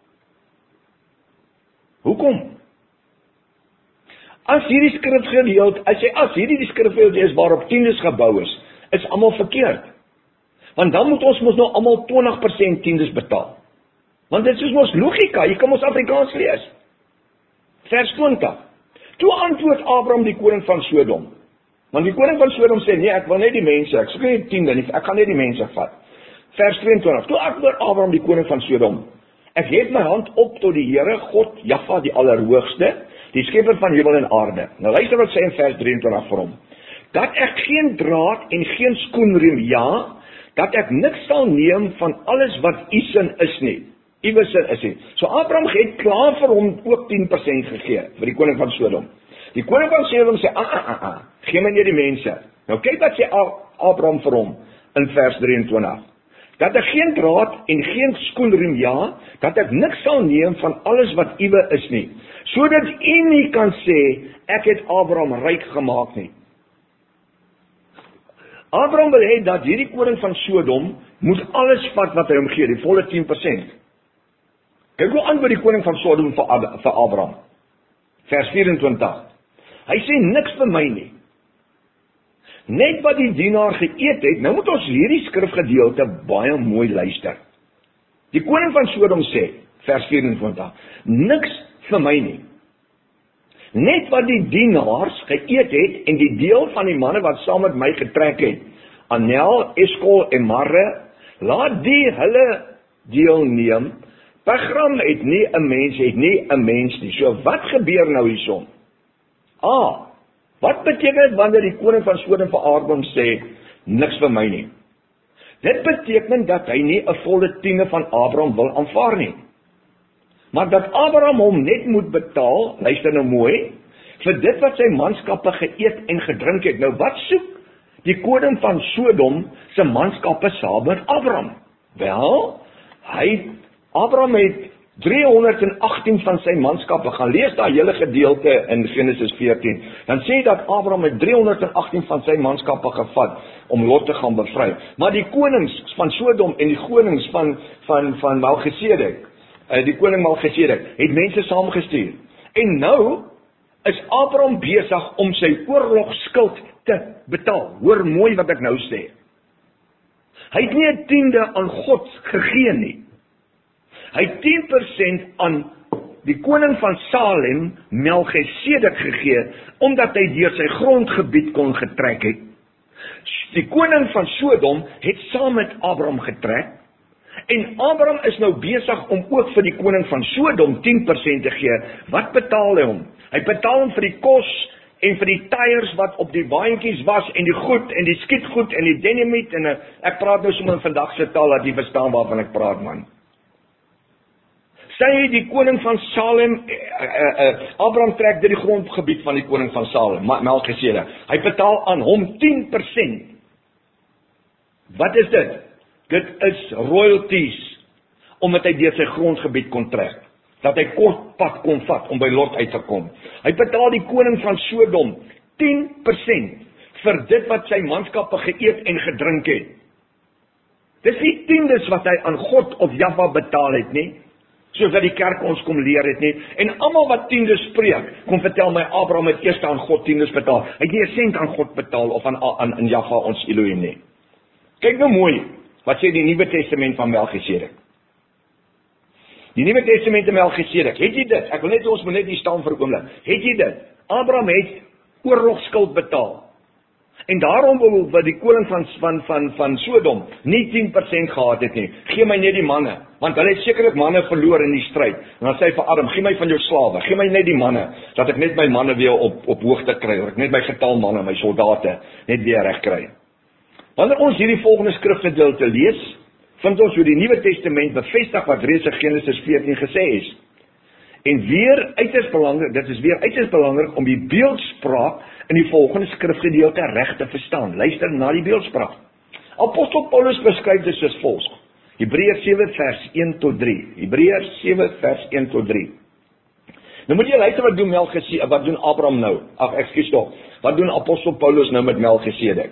Speaker 1: Hoekom? As hierdie skrifgedeelte, as jy as hierdie die skrifgedeelte is waarop tiendes gebou is, is almal verkeerd. Want dan moet ons mos nou almal twintig persent tiendes betaal. Want dit is mos logika, jy kan mos Afrikaans lees. Vers twintig. Toe antwoord Abraham die koning van Sodom. Want die koning van Sodom sê, nee, ek wil net die mense, ek soek nie die tiende nie, ek gaan net die mense vat. Vers tweeëntwintig. Toe antwoord Abraham die koning van Sodom. Ek het my hand op tot die Here, God, Jahwe, die Allerhoogste, die skepper van hemel en aarde. Nou luister wat sê in vers drieëntwintig vir hom. Dat ek geen draad en geen skoenriem, ja, dat ek niks sal neem van alles wat u sin is nie. Uwe sin is nie. So Abraham het klaar vir hom ook tien persent gegee, vir die koning van Sodom. Die koning van Sodom sê, ah, ah, ah, gee my nie die mense. Nou kyk wat sê Abraham vir hom, in vers drieëntwintig. Dat ek geen draad en geen skoenriem, ja, dat ek niks sal neem van alles wat uwe is nie, sodat u nie kan sê, ek het Abraham ryk gemaak nie. Abraham wil hê dat hierdie koning van Sodom moet alles vat wat hy hom gee, die volle tien persent. Kyk hoe antwoord die koning van Sodom vir, Ab vir Abraham. Vers vyf-en-twintig. Hy sê niks vir my nie. Net wat die dienaar geëet het, nou moet ons hierdie skrifgedeelte baie mooi luister. Die koning van Sodom sê, vers vyf-en-twintig, niks vir my nie. Net wat die dienaars geëet het en die deel van die manne wat saam met my getrek het, Anel, Eskol en Marre, laat die hulle deel neem. Pagram het nie 'n mens, het nie 'n mens nie. So wat gebeur nou hierson? Ah, wat beteken dit wanneer die koning van Sodom vir Abraham sê, niks vir my nie? Dit beteken dat hy nie 'n volle tiende van Abraham wil aanvaar nie. Maar dat Abraham hom net moet betaal, luister nou mooi, vir dit wat sy manskappe geëet en gedrink het. Nou wat soek die koning van Sodom se manskappe saam met Abraham? Wel, hy, Abraham het driehonderdagtien van sy manskappe, gaan lees daai hele gedeelte in Genesis veertien, dan sê dat Abraham het driehonderdagtien van sy manskappe gevat, om Lot te gaan bevry. Maar die konings van Sodom en die konings van, van, van Malagedsedek, die koning Malagedsedek, het mense saamgestuur. En nou is Abraham besig om sy oorlogskuld te betaal. Hoor mooi wat ek nou sê. Hy het nie 'n tiende aan God gegee nie. Hy het tien persent aan die koning van Salem, Malagedsedek, gegee, omdat hy deur sy grondgebied kon getrek het. Die koning van Sodom het saam met Abraham getrek, en Abraham is nou besig om ook vir die koning van Sodom tien persent te gee. Wat betaal hy hom? Hy betaal hom vir die kos en vir die tyres wat op die waantjies was, en die goed, en die skietgoed, en die dynamiet, en uh, ek praat nou sommer in vandag se taal, dat jy verstaan waarvan ek praat, man. Sy die koning van Salem, uh, uh, uh, Abraham trek deur die grondgebied van die koning van Salem, Malagedsedek. Hy betaal aan hom tien persent. Wat is dit? Dit is royalties, omdat hy deur sy grondgebied kon trek, dat hy kort pad kon vat om by Lot uit te kom. Hy betaal die koning van Sodom tien persent vir dit wat sy manskappe geëet en gedrink het. Dis nie tiendes wat hy aan God of Jahwe betaal het nie, soos dat die kerk ons kom leer het nie. En almal wat tiendes spreek, kom vertel my Abraham het eers aan God tiendes betaal. Hy het nie 'n sent aan God betaal of aan aan, aan Jahwe ons Elohim nie. Kyk nou mooi, wat sê die Nuwe Testament van Malagedsedek. Die Nuwe Testament Melchisedek, het jy dit? Ek wil net ons moet net hier staan vir 'n oomblik. Het jy dit? Abraham het oorlogskuld betaal. En daarom wil wat die koning van van van van Sodom nie tien persent gehad het nie. Gee my net die manne, want hulle het sekerlik manne verloor in die stryd. En dan sê hy vir Abraham, gee my van jou slawe, gee my net die manne, dat ek net my manne weer op op hoogte kry, dat ek net my getal manne, my soldate net weer reg kry. Wanneer ons hierdie volgende skrifgedeelte lees, vind ons hoe die Nuwe Testament bevestig wat reeds in Genesis veertien gesê is. En weer uiters belangrik, dit is weer uiters belangrik om die beeldspraak in die volgende skrifgedeelte reg te verstaan. Luister na die beeldspraak. Apostel Paulus beskryf dit soos volg. Hebreërs sewe vers een tot drie. Hebreërs sewe vers een tot drie. Nou moet jy luister wat doen Melchisedek, wat doen Abraham nou? Ag, ekskuus tog. Wat doen Apostel Paulus nou met Melchisedek?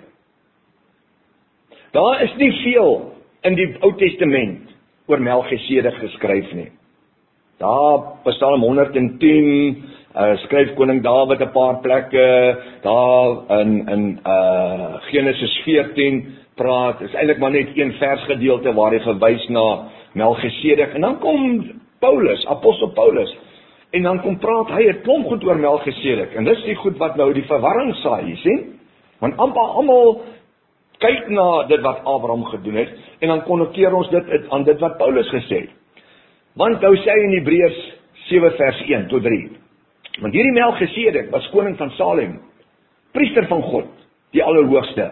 Speaker 1: Daar is nie veel in die Ou Testament oor Melchisedek geskryf nie. Daar Psalm honderd en tien, uh, skryf koning Dawid 'n paar plekke, daar in in uh, Genesis veertien praat, is eintlik maar net een versgedeelte waar hy verwys na Melchisedek, en dan kom Paulus, apostel Paulus, en dan kom praat hy 'n klomp goed oor Melchisedek, en dis die goed wat nou die verwarring saai, jy sien? Want amper almal kyk na dit wat Abraham gedoen het, en dan konnekteer ons dit aan dit wat Paulus gesê het. Want nou sê hy in Hebreërs sewe vers een tot drie. Want hierdie Melchisedek was koning van Salem, priester van God, die Allerhoogste,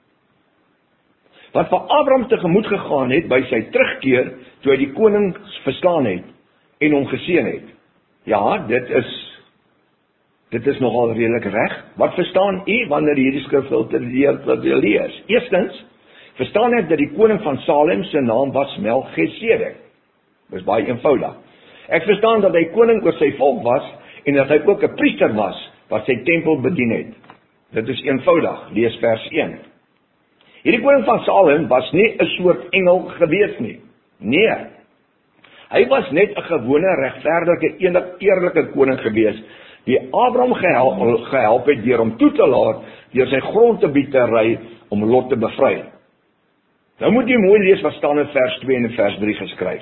Speaker 1: wat vir Abraham tegemoet gegaan het by sy terugkeer, toe hy die koning verslaan het, en hom geseën het. Ja, dit is, dit is nogal redelik reg. Wat verstaan u, wanneer hierdie skrifgedeelte lees? Eerstens, verstaan ek dat die koning van Salem, sy naam was Melchisedek. Dit is baie eenvoudig. Ek verstaan dat hy koning oor sy volk was, en dat hy ook 'n priester was, wat sy tempel bedien het. Dit is eenvoudig, lees vers een. Hierdie koning van Salem was nie 'n soort engel gewees nie. Nee. Hy was net 'n gewone, regverdige, eerlike koning gewees, die Abraham gehelp, gehelp het deur hom toe te laat, deur sy grond te bied te ry, om Lot te bevry. Nou moet jy mooi lees wat staan in vers twee en vers drie geskryf.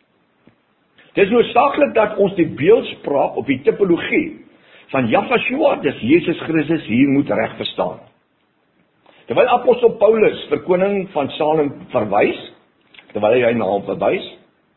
Speaker 1: Dit is noodsaaklik dat ons die beeldspraak op die tipologie van Jahshua, dis Jesus Christus, hier moet reg verstaan. Terwyl apostel Paulus vir koning van Salem verwys, terwyl hy na hom verwys,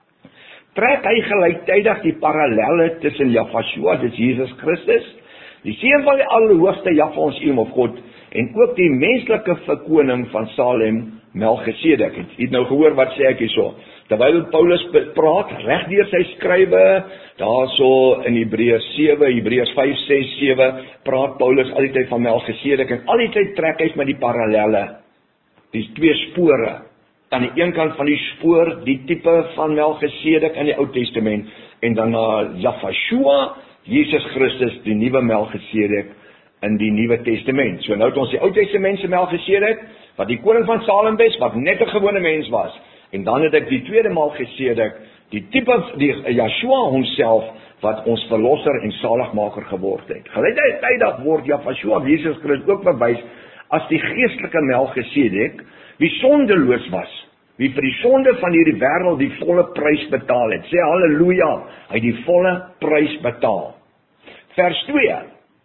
Speaker 1: trek hy gelyktydig die parallelle tussen Jahshua, dis Jesus Christus, die seun van die Allerhoogste, Jahwe ons Elohim of God, en ook die menslike verkoning van Salem, Melchisedek. Het jy nou gehoor wat sê ek hierso? Terwyl Paulus praat, reg deur sy skrywe, daarso in Hebreërs sewe, Hebreërs vyf, ses, sewe, praat Paulus al die tyd van Melchisedek, en al die tyd trek hy met die parallelle, die twee spore, aan die een kant van die spoor, die tipe van Melchisedek in die Ou Testament, en dan na Jahshua, Jesus Christus, die nuwe Melchisedek in die Nuwe Testament. So nou het ons die Ou Testamentse Melchisedek, wat die koning van Salem was, wat net 'n gewone mens was, en dan het ek die tweede Melchisedek, die tipe, die Yeshua homself, wat ons verlosser en saligmaker geword het. Gelyktydig word Jahshua, Jesus Christus, ook bewys as die geestelike Melchisedek, wie sondeloos was, wie vir die sonde van hierdie wêreld die volle prys betaal het. Sê halleluja, hy het die volle prys betaal. Vers twee,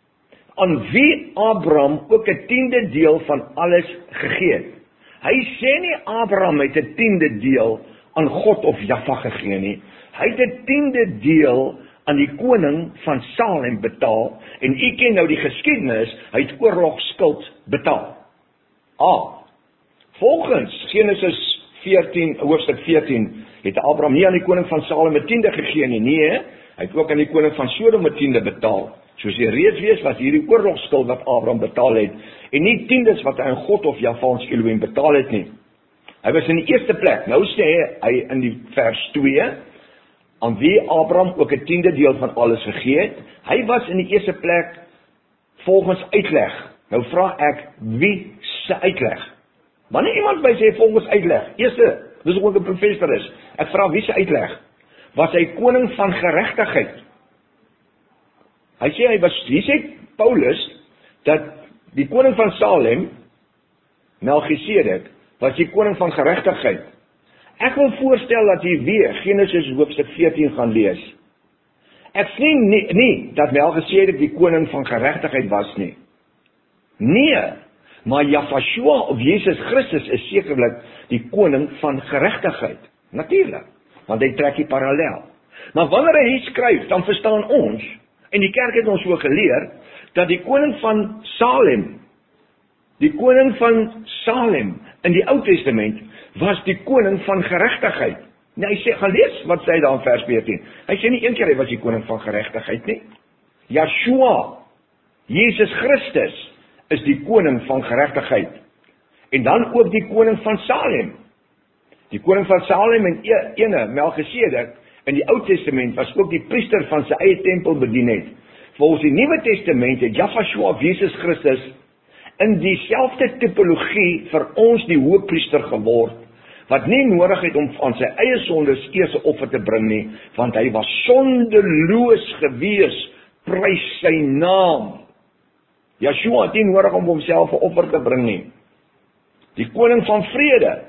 Speaker 1: aan wie Abraham ook 'n tiende deel van alles gegee het. Hy sê nie Abraham het 'n tiende deel aan God of Jahwe gegee nie. Hy het 'n tiende deel aan die koning van Salem betaal, en u ken nou die geskiedenis, hy het oorlogskuld betaal. Ah, volgens Genesis veertien, hoofstuk veertien, het Abraham nie aan die koning van Salem 'n tiende gegee nie, nee, hy het ook aan die koning van Sodom 'n tiende betaal. Soos jy reeds weet, was hierdie oorlogskuld wat Abraham betaal het, en nie tiendes wat hy aan God of Jahwe ons Elohim betaal het nie. Hy was in die eerste plek, nou sê hy in die vers twee, aan wie Abraham ook 'n tiende deel van alles gegee het. Hy was in die eerste plek volgens uitleg. Nou vra ek, wie se uitleg? Wanneer iemand by sê volgens uitleg, eerste, dis ook 'n professor is, ek vra wie se uitleg? Was hy koning van geregtigheid? Hy sê hy was, hier sê Paulus, dat die koning van Salem, Melchisedek, was die koning van geregtigheid. Ek wil voorstel dat jy weer Genesis hoofstuk veertien gaan lees. Ek sê nie, nie dat Melchisedek die koning van geregtigheid was nie. Nee, maar Jafashua of Jesus Christus is sekerlik die koning van geregtigheid. Natuurlik, want hy trek die parallel. Maar wanneer hy skryf, dan verstaan ons, en die kerk het ons so geleer, dat die koning van Salem, die koning van Salem in die Ou Testament, was die koning van geregtigheid. Nee, hy sê, gaan lees wat sê hy daar in vers veertien. Hy sê nie een keer hy was die koning van geregtigheid nie. Yeshua, Jesus Christus, is die koning van geregtigheid. En dan ook die koning van Salem. Die koning van Salem en ene, Melchisedek, in die Ou Testament was ook die priester van sy eie tempel bedien het. Volgens die Nuwe Testament het Jafashua of Jesus Christus in dieselfde tipologie vir ons die hoëpriester geword, wat nie nodig het om van sy eie sondes eers 'n offer te bring nie, want hy was sondeloos gewees, prys sy naam. Yeshua het nie nodig om homself 'n offer te bring nie. Die koning van vrede.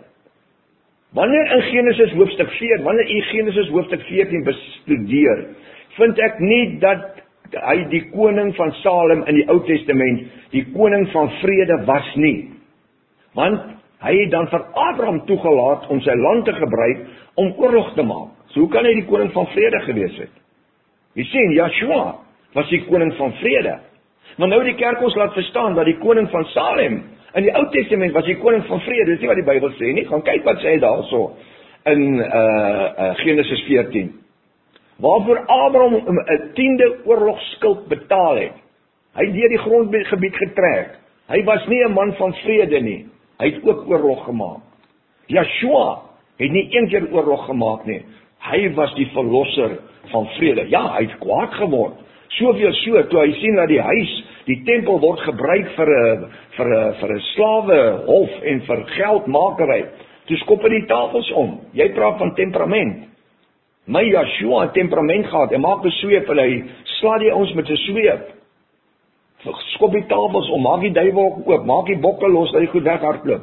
Speaker 1: Wanneer in Genesis hoofstuk vier, wanneer u Genesis hoofstuk veertien bestudeer, vind ek nie dat hy die koning van Salem in die Ou Testament, die koning van vrede was nie. Want hy het dan vir Abraham toegelaat om sy land te gebruik om oorlog te maak. So hoe kan hy die koning van vrede gewees het? Jy sien, Yeshua was die koning van vrede. Maar nou die kerk ons laat verstaan dat die koning van Salem in die Ou Testament was die koning van vrede. Dis nie wat die Bybel sê nie. Gaan kyk wat sê hy daarso in uh, uh, Genesis veertien. Waarvoor Abraham 'n tiende oorlogsskuld betaal het. Hy het deur die grondgebied getrek. Hy was nie 'n man van vrede nie. Hy het ook oorlog gemaak. Yeshua het nie een keer oorlog gemaak nie. Hy was die verlosser van vrede. Ja, hy het kwaad geword. Soveel so, toe hy sien dat die huis, die tempel word gebruik vir 'n vir 'n vir 'n slawe hof en vir geldmakery. Toe skop hy die tafels om. Jy praat van temperament. My Yeshua het temperament gehad. Hy maak 'n sweep en hy sla die ons met 'n sweep. Skop die tafels om, maak die duiwel oop, maak die bokke los dat hy goed weghardloop.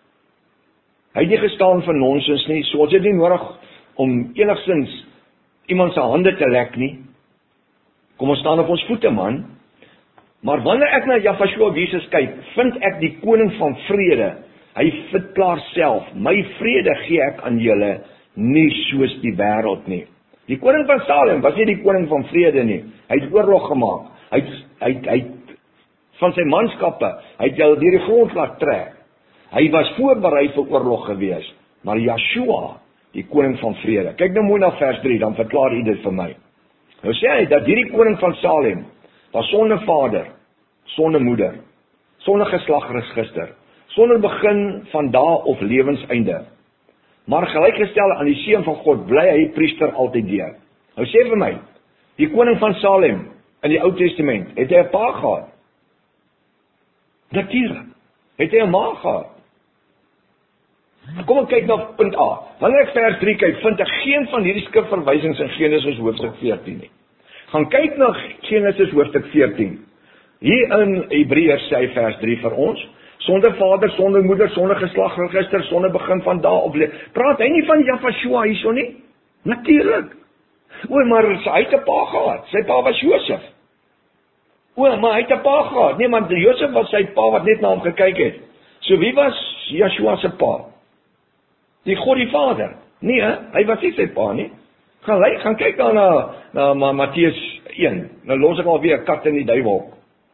Speaker 1: Hy het nie gestaan vir nonsens nie. So ons het nie nodig om enigstens iemand se hande te lek nie. Kom ons staan op ons voete, man. Maar wanneer ek na Jafashua Jesus kyk, vind ek die koning van vrede. Hy verklaar self, my vrede gee ek aan julle, nie soos die wêreld nie. Die koning van Salem was nie die koning van vrede nie. Hy het oorlog gemaak. Hy het, hy het, hy het van sy manskappe, hy het hulle deur die grond laat trek. Hy was voorberei vir oorlog gewees. Maar Yeshua, die koning van vrede. Kyk nou mooi na vers drie, dan verklaar hy dit vir my. Nou sê hy dat hierdie koning van Salem was sonder vader, sonder moeder, sonder geslagregister, sonder begin van dae of lewenseinde. Maar gelykgestel aan die seun van God, bly hy priester altyd deur. Nou sê vir my, die koning van Salem in die Ou Testament, het hy 'n pa gehad? Natuurlik. Het hy 'n ma gehad? Kom ons kyk na punt A. Wanneer ek vers drie kyk, vind ek geen van hierdie skrifverwysings in Genesis hoofstuk veertien nie. Gaan kyk na Genesis hoofstuk veertien. Hier in Hebreërs sê hy vers drie vir ons, sonder vader, sonder moeder, sonder geslagregister, sonder begin van dae of le- praat hy nie van Jafashua hierso nie? Natuurlik. O, maar hy het 'n pa gehad. Sy pa was Josef. O, maar hy het 'n pa gehad. Nee, maar Josef was sy pa wat net na hom gekyk het. So wie was Yeshua se pa? Die God die Vader. Nee, hy was nie sy pa nie. Gaan hy gaan kyk dan na na, na Matteus een. Nou los ek alweer 'n kat in die duiwel.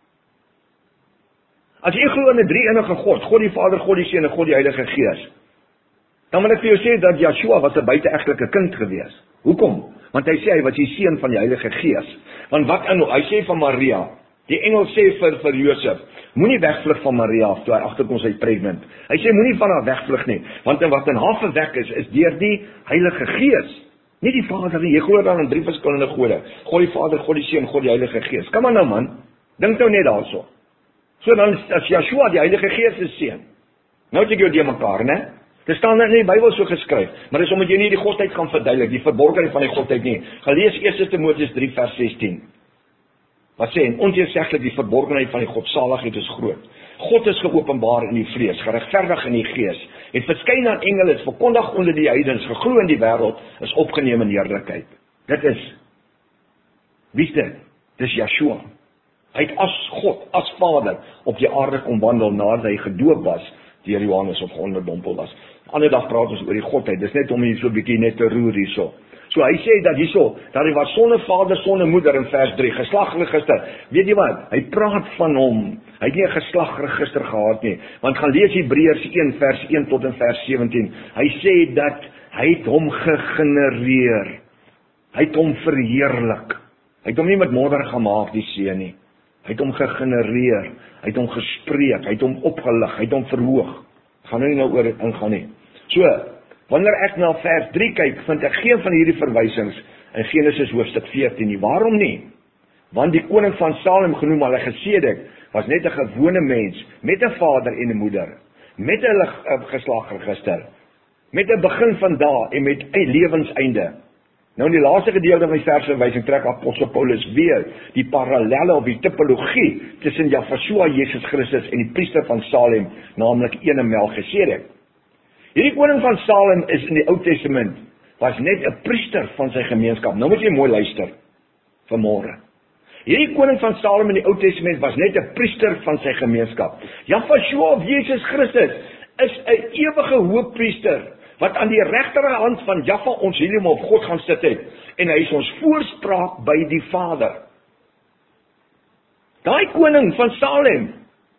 Speaker 1: As jy glo in 'n drie-enige God, God die Vader, God die Seun en God die Heilige Gees, dan wil ek vir jou sê dat Yeshua was 'n buite-egtelike kind gewees. Hoekom? Want hy sê hy was die seun van die Heilige Gees. Want wat in hy sê van Maria, die engel sê vir vir Josef, moenie wegvlug van Maria af toe hy agterkom sy pregnant. Hy sê moenie van haar wegvlug nie, want in wat in haar verwek is, is deur die Heilige Gees. Nie die Vader nie. Jy glo dan in drie verskillende gode. God die Vader, God die Seun, God die Heilige Gees. Kom maar nou man. Dink nou net daarso. So dan as Yeshua die Heilige Gees is seun. Nou het ek jou die mekaar, né? Dit staan in die Bybel so geskryf, maar dis omdat jy nie die godheid gaan verduidelik, die verborgenheid van die godheid nie. Gaan lees Eerste Timoteus drie vers sestien. Wat sê, en onteenseglik die verborgenheid van die godsaligheid is groot. God is geopenbaar in die vlees, geregverdig in die gees, het verskyn aan engele, het verkondig onder die heidens, geglo in die wêreld, is opgeneem in heerlikheid. Dit is, wie is dit? Dis Yeshua. Hy het as God, as Vader, op die aarde kom wandel, nadat hy gedoop was, deur Johannes of onderdompel was. Ander dag praat ons oor die Godheid, dis net om hier so 'n bietjie net te roer hierso. So hy sê dat hierso, dat hy was sonder vader, sonder moeder in vers drie, geslagregister. Weet jy wat? Hy praat van hom. Hy het nie 'n geslagregister gehad nie. Want gaan lees Hebreërs een vers een tot en vers sewentien. Hy sê dat hy het hom gegenereer. Hy het hom verheerlik. Hy het hom nie met modder gemaak, die seun nie. Hy het hom gegenereer. Hy het hom gespreek. Hy het hom opgelig. Hy het hom verhoog. Gaan nou nie nou oor dit ingaan nie. So, wanneer ek na vers drie kyk, vind ek geen van hierdie verwysings in Genesis hoofstuk veertien nie. Waarom nie? Want die koning van Salem genoem Melchisedek was net 'n gewone mens, met 'n vader en 'n moeder, met 'n geslagregister, met 'n begin van dae en met 'n lewenseinde. Nou in die laaste gedeelte van die versverwysing trek apostel Paulus weer die parallelle of die tipologie tussen Yeshua Jesus Christus en die priester van Salem, naamlik ene Melchisedek. Hierdie koning van Salem is in die Ou Testament, was net 'n priester van sy gemeenskap. Nou moet jy mooi luister, vanmôre. Hierdie koning van Salem in die Ou Testament was net 'n priester van sy gemeenskap. Yeshua of Jesus Christus is 'n ewige hoëpriester, wat aan die regterhand van Jahwe ons Elohim of God gaan sit het, en hy is ons voorspraak by die Vader. Daai koning van Salem,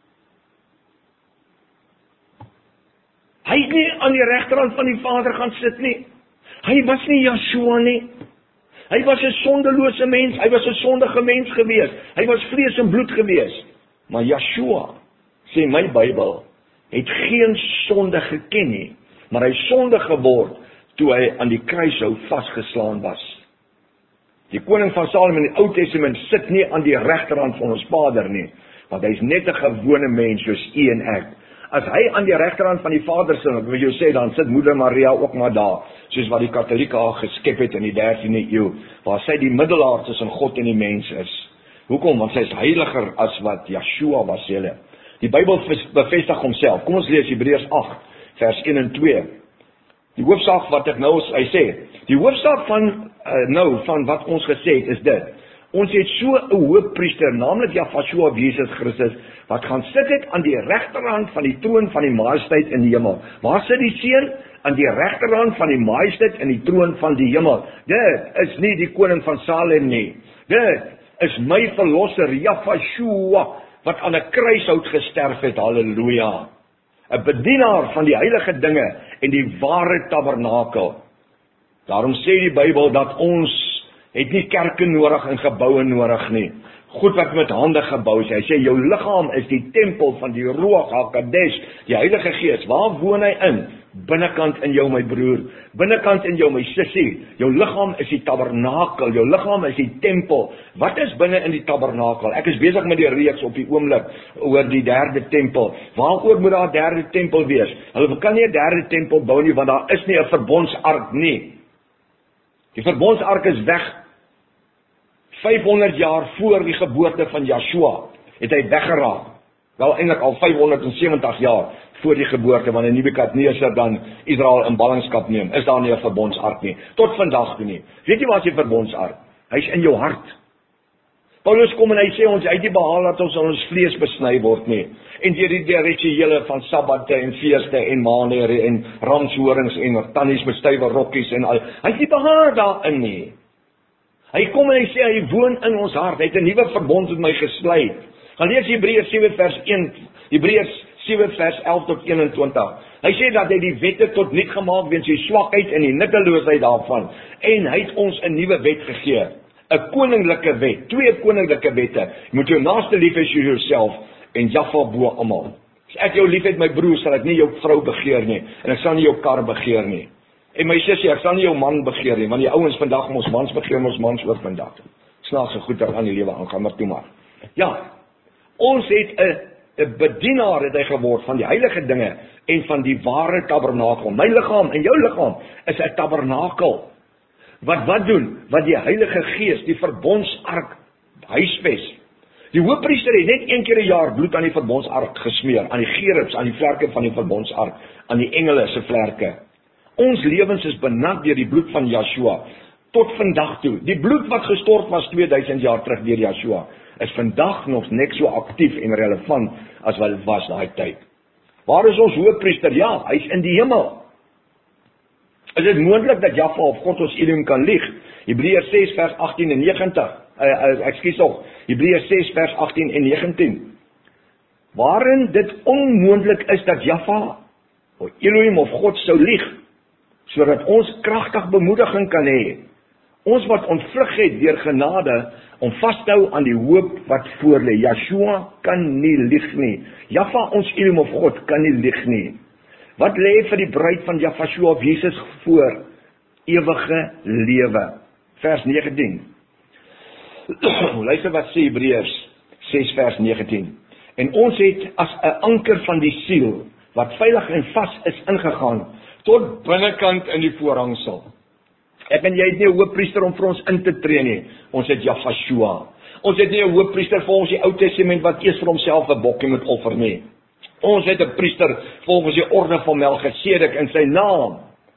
Speaker 1: hy het nie aan die regterhand van die Vader gaan sit nie. Hy was nie Yeshua nie. Hy was 'n sondelose mens, hy was 'n sondige mens gewees. Hy was vlees en bloed gewees. Maar Yeshua, sê my Bybel, het geen sonde geken nie, maar hy sonde geword toe hy aan die kruishou vasgeslaan was. Die koning van Salem in die Ou Testament sit nie aan die regterhand van ons Vader nie, want hy is net 'n gewone mens soos u en ek. As hy aan die regterhand van die Vader sit, ek wil jou sê, dan sit moeder Maria ook maar daar, soos wat die Katolieke haar geskep het in die dertiende eeu, waar sy die middelaar tussen God en die mens is. Hoekom? Want sy is heiliger as wat Yeshua was, sê hulle. Die Bybel bevestig homself. Kom ons lees Hebreërs agt, vers een en twee. Die hoofsaak wat ek nou, hy sê, die hoofsaak van, uh, nou, van wat ons gesê het, is dit. Ons het so 'n hoëpriester, naamlik Yeshua of Jesus Christus, wat gaan sit het aan die regterhand van die troon van die majesteit in die hemel. Waar sit die seun? Aan die regterhand van die majesteit in die troon van die hemel. Dit is nie die koning van Salem nie. Dit is my verlosser, Yeshua, wat aan 'n kruishout gesterf het, halleluja. 'n bedienaar van die heilige dinge en die ware tabernakel. Daarom sê die Bybel dat ons het nie kerke nodig en geboue nodig nie. Goed wat met hande gebou is. Hy sê jou liggaam is die tempel van die Ruach HaKodesh, die Heilige Gees. Waar woon hy in? Binnekant in jou, my broer. Binnekant in jou, my sussie. Jou liggaam is die tabernakel. Jou liggaam is die tempel. Wat is binne in die tabernakel? Ek is besig met die reeks op die oomblik oor die derde tempel. Waaroor moet daar 'n derde tempel wees? Hulle kan nie 'n derde tempel bou nie, want daar is nie 'n verbondsark nie. Die verbondsark is weg. vyfhonderd jaar voor die geboorte van Yeshua het hy weggeraak. Wel eintlik al vyfhonderdsewentig jaar voor die geboorte, wanneer Nebukadneser dan Israel in ballingskap neem, is daar nie 'n verbondsark nie. Tot vandag toe nie. Weet jy waar is die verbondsark? Hy's in jou hart. Paulus kom en hy sê ons uit die behaal dat ons aan ons vlees besny word nie. En deur die rituele van sabbate en feeste en maande en ramshorings en tannies met stywe rokkies en al. Hy het nie behaal daarin nie. Hy kom en hy sê hy woon in ons hart. Hy het 'n nuwe verbond met my gesluit. Gaan lees Hebreërs sewe vers een, Hebreërs sewe vers elf tot eenentwintig. Hy sê dat hy die wette tot niet gemaak weens die swakheid en die nutteloosheid daarvan. En hy het ons 'n nuwe wet gegee. 'n koninklike wet, twee koninklike wette. Jy moet jou naaste lief hê soos jouself en Jahwe bo almal. As ek jou lief het, my broer, sal ek nie jou vrou begeer nie en ek sal nie jou kar begeer nie. En my sussie, ek sal nie jou man begeer nie, want die ouens vandag ons mans begeer ons mans oor vandag. Snaaks so goed dat aan die lewe aangaan, maar toe maar. Ja, ons het 'n 'n bedienaar het hy geword van die heilige dinge en van die ware tabernakel. My liggaam en jou liggaam is 'n tabernakel. Wat wat doen? Wat die Heilige Gees, die verbondsark huisves. Die hoofpriester het net een keer 'n jaar bloed aan die verbondsark gesmeer, aan die gerubs, aan die vlerke van die verbondsark, aan die engele se vlerke. Ons lewens is benat deur die bloed van Yeshua, tot vandag toe. Die bloed wat gestort was twee duisend jaar terug deur Yeshua, is vandag nog net so aktief en relevant as wat dit was daai tyd. Waar is ons hoofpriester? Ja, hy's in die hemel. Is dit moontlik dat Jahwe of God ons Elohim kan lieg? Hebreërs ses vers agttien en negentig. Uh, uh, ekskuus tog. Hebreërs ses vers agttien en negentien. Waarin dit onmoontlik is dat Jahwe of Elohim of God sou lieg, sodat ons kragtig bemoediging kan hê. Ons wat ontvlug het deur genade om vas te hou aan die hoop wat voor lê. Yeshua kan nie lieg nie. Jahwe ons Elohim of God kan nie lieg nie. Wat lê vir die bruid van Yeshua of Jesus voor? Ewige lewe. Vers negentien. Luister wat sê Hebreërs ses vers negentien. En ons het as 'n anker van die siel, wat veilig en vas is ingegaan, tot binnekant in die voorhangsel. Ek en jy het nie 'n hoofpriester om vir ons in te tree nie. Ons het Yeshua. Ons het nie 'n hoofpriester volgens die Ou Testament wat eers vir homself 'n bokkie moet offer nie. Ons het 'n priester volgens die orde van Melchisedek en sy naam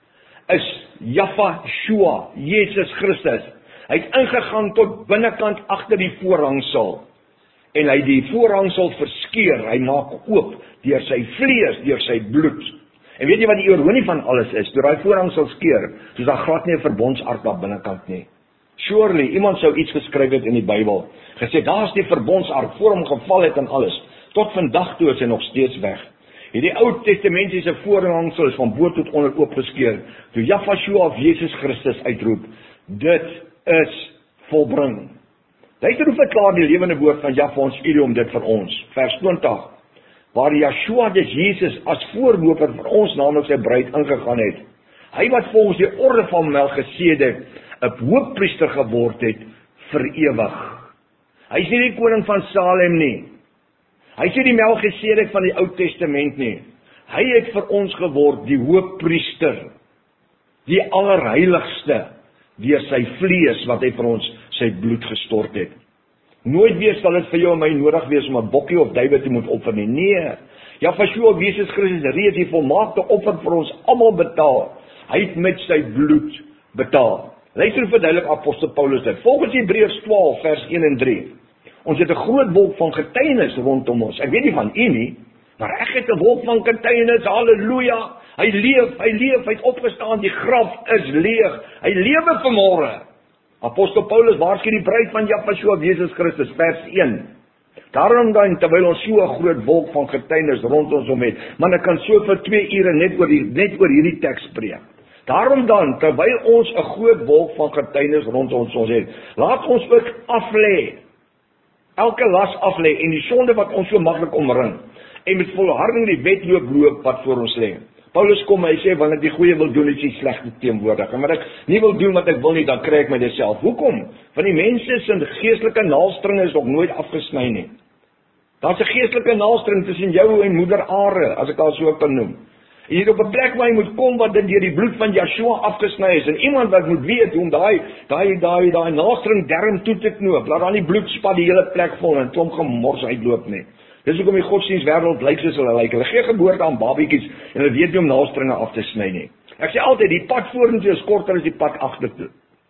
Speaker 1: is Yeshua, Jesus Christus. Hy het ingegaan tot binnekant agter die voorhangsel. En hy die voorhangsel verskeur, hy maak oop deur sy vlees, deur sy bloed. En weet jy wat die ironie van alles is? Toe daai voorhangsel skeur, soos daar glad nie 'n verbondsark daar binnekant nie. Surely, iemand sou iets geskryf het in die Bybel, gesê, daar's die verbondsark, voor hom geval het en alles. Tot vandag toe is hy nog steeds weg. Hierdie Ou Testamentiese voorhangsel is van bo tot onder oopgeskeur, toe Yeshua of Jesus Christus uitroep, dit is volbring. Luister hoe verklaar die lewende woord van Jahwe ons Elohim dit vir ons. Vers twintig. Waar Yeshua, dis Jesus, as voorloper vir ons, naamlik sy bruid, ingegaan het. Hy wat volgens die orde van Melchisedek 'n hoofpriester geword het vir ewig. Hy is nie die koning van Salem nie. Hy is nie die Melchisedek van die Ou Testament nie. Hy het vir ons geword die hoofpriester, die allerheiligste, deur sy vlees wat hy vir ons sy bloed gestort het. Nooit weer sal dit vir jou en my nodig wees om 'n bokkie of duiwe te moet offer nie. Nee. Yeshua of Jesus Christus reeds die volmaakte offer vir ons almal betaal. Hy het met sy bloed betaal. Luister hoe verduidelik apostel Paulus dit. Volgens Hebreërs twaalf vers een en drie. Ons het 'n groot wolk van getuienis rondom ons. Ek weet nie van u nie, maar ek het 'n wolk van getuienis. Halleluja. Hy leef, hy leef, hy het opgestaan, die graf is leeg. Hy lewe vanmôre. Apostel Paulus waarsku die bruid van Yeshua Jesus Christus, vers een. Daarom dan, terwyl ons so 'n groot wolk van getuienis rond ons om het, maar ek kan so vir twee ure net oor die, net oor hierdie teks spreek. Daarom dan, terwyl ons 'n groot wolk van getuienis rond ons ons het, laat ons ook aflê. Elke las aflê en die sonde wat ons so maklik omring, en met volharding die wedloop loop wat voor ons lê. Paulus kom, hy sê, wanneer ek die goeie wil doen, is die slegte teenwoordig. En wanneer ek nie wil doen wat ek wil nie, dan kry ek my dit self. Hoekom? Want die mense se geestelike naaldstring is nog nooit afgesny nie. Daar's 'n geestelike naaldstring tussen jou en moeder Aarde, as ek al so kan noem. En hier op 'n plek waar jy moet kom wat dit deur die bloed van Yeshua afgesny is, en iemand wat moet weet hoe om daai daai daai daai naaldstring derm toe te knoop, laat dan nie bloed spat die hele plek vol en klomp gemors uitloop nie. Dis hoekom die godsdienstwêreld lyk soos hulle lyk. Hulle gee geboorte aan babietjies en hulle weet nie om naaldstringe af te sny nie. Ek sê altyd, die pad vorentoe is korter as die pad agtertoe.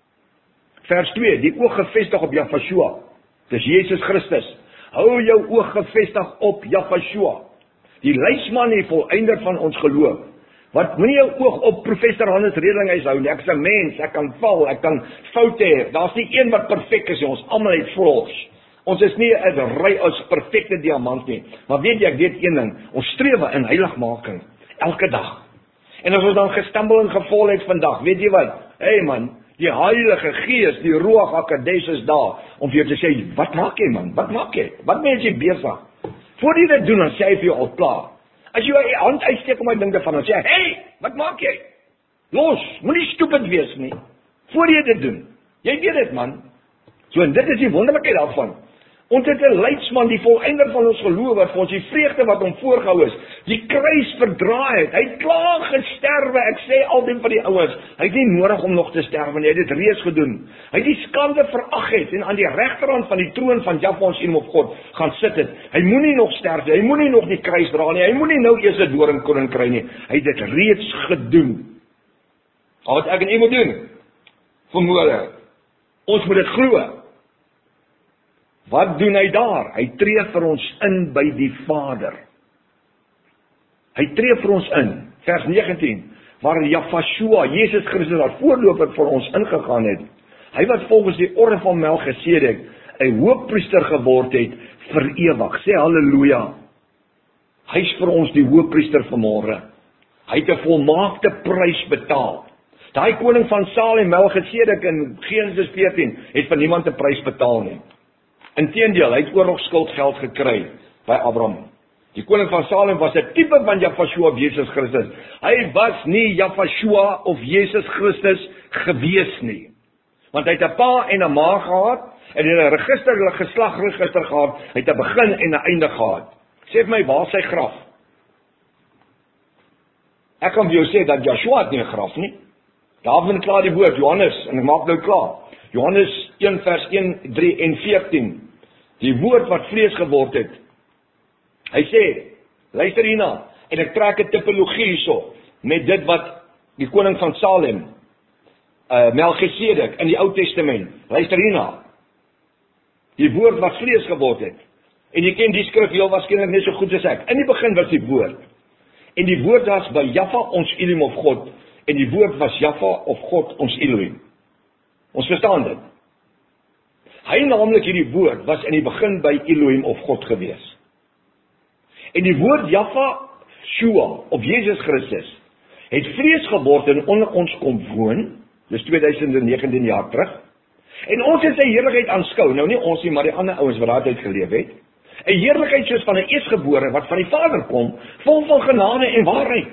Speaker 1: Vers twee, die oog gefestig op Yeshua. Dis Jesus Christus. Hou jou oog gefestig op Yeshua. Die leidsman en volëinder van ons geloof. Wat moenie jou oog op professor Hannes Redlinghuis hou nie. Ek's 'n mens, ek kan val, ek kan foute hê. Daar's nie een wat perfek is nie. Ons almal het flaws. Ons is nie 'n ry as perfekte diamant nie. Maar weet jy, ek weet een ding, ons strewe in heiligmaking elke dag. En as ons dan gestumble en geval het vandag, weet jy wat? Hey man, die Heilige Gees, die Ruach HaKodesh is daar om vir jou te sê, wat maak jy man? Wat maak jy? Wat mens jy besig? Voor jy dit doen, dan sê hy vir jou al klaar. As jy jou hand uitsteek om my ding te van, dan sê hy, hey, wat maak jy? Los, moenie stupid wees nie. Voor jy dit doen. Jy weet dit man. So en dit is die wonderlikheid daarvan. Ons het 'n leidsman, die volëinder van ons geloof, wat vir ons die vreugde wat hom voorgehou is, die kruis verdraai het. Hy het klaar gesterwe. Ek sê altyd vir die ouens, hy het nie nodig om nog te sterwe nie, hy het dit reeds gedoen. Hy het die skande verag het en aan die regterhand van die troon van Jahwe ons Elohim of God gaan sit het. Hy moenie nog sterf nie, hy moenie nog die kruis dra nie, hy moenie nou eers 'n doringkroon kry nie. Hy het dit reeds gedoen. Al wat ek en u moet doen, vermoede, ons moet dit glo. Wat doen hy daar? Hy tree vir ons in by die Vader. Hy tree vir ons in, vers negentien, waar Jahwe, Jesus Christus, as voorloper vir ons ingegaan het. Hy wat volgens die orde van Melchisedek 'n hoofpriester geword het vir ewig. Sê halleluja. Hy's vir ons die hoofpriester vanmôre. Hy het 'n volmaakte prys betaal. Daai koning van Salem, Melchisedek in Genesis veertien, het vir niemand 'n prys betaal nie. Inteendeel, hy het oorlogsskuldgeld gekry by Abraham. Die koning van Salem was 'n tipe van Jahwe of Jesus Christus. Hy was nie Jahwe of Jesus Christus gewees nie. Want hy het 'n pa en 'n ma gehad, en hy het 'n register, 'n geslagregister gehad, hy het 'n begin en 'n einde gehad. Sê vir my, waar is sy graf? Ek kan vir jou sê dat Joshua het nie 'n graf nie. Daar vind klaar die woord, Johannes, en ek maak nou klaar. Johannes een vers een, drie en veertien. Die woord wat vlees geword het. Hy sê, luister hierna, en ek trek 'n tipologie hierso, met dit wat die koning van Salem, uh, Melchisedek, in die Ou Testament, luister hierna, die woord wat vlees geword het, en jy ken die skrif heel waarskynlik net so goed as ek, in die begin was die woord, en die woord was by Jahwe ons Elohim of God, en die woord was Jahwe of God ons Elohim. Ons verstaan dit. Hy naamlik hierdie woord was in die begin by Elohim of God gewees. En die woord Jahwe, Shua, of Jesus Christus, het vlees geword en onder ons kom woon, dis tweeduisend negentien jaar terug, en ons het sy heerlikheid aanskou, nou nie ons nie, maar die ander ouens wat daardie tyd geleef het, 'n heerlikheid soos van 'n eersgebore wat van die Vader kom, vol van genade en waarheid.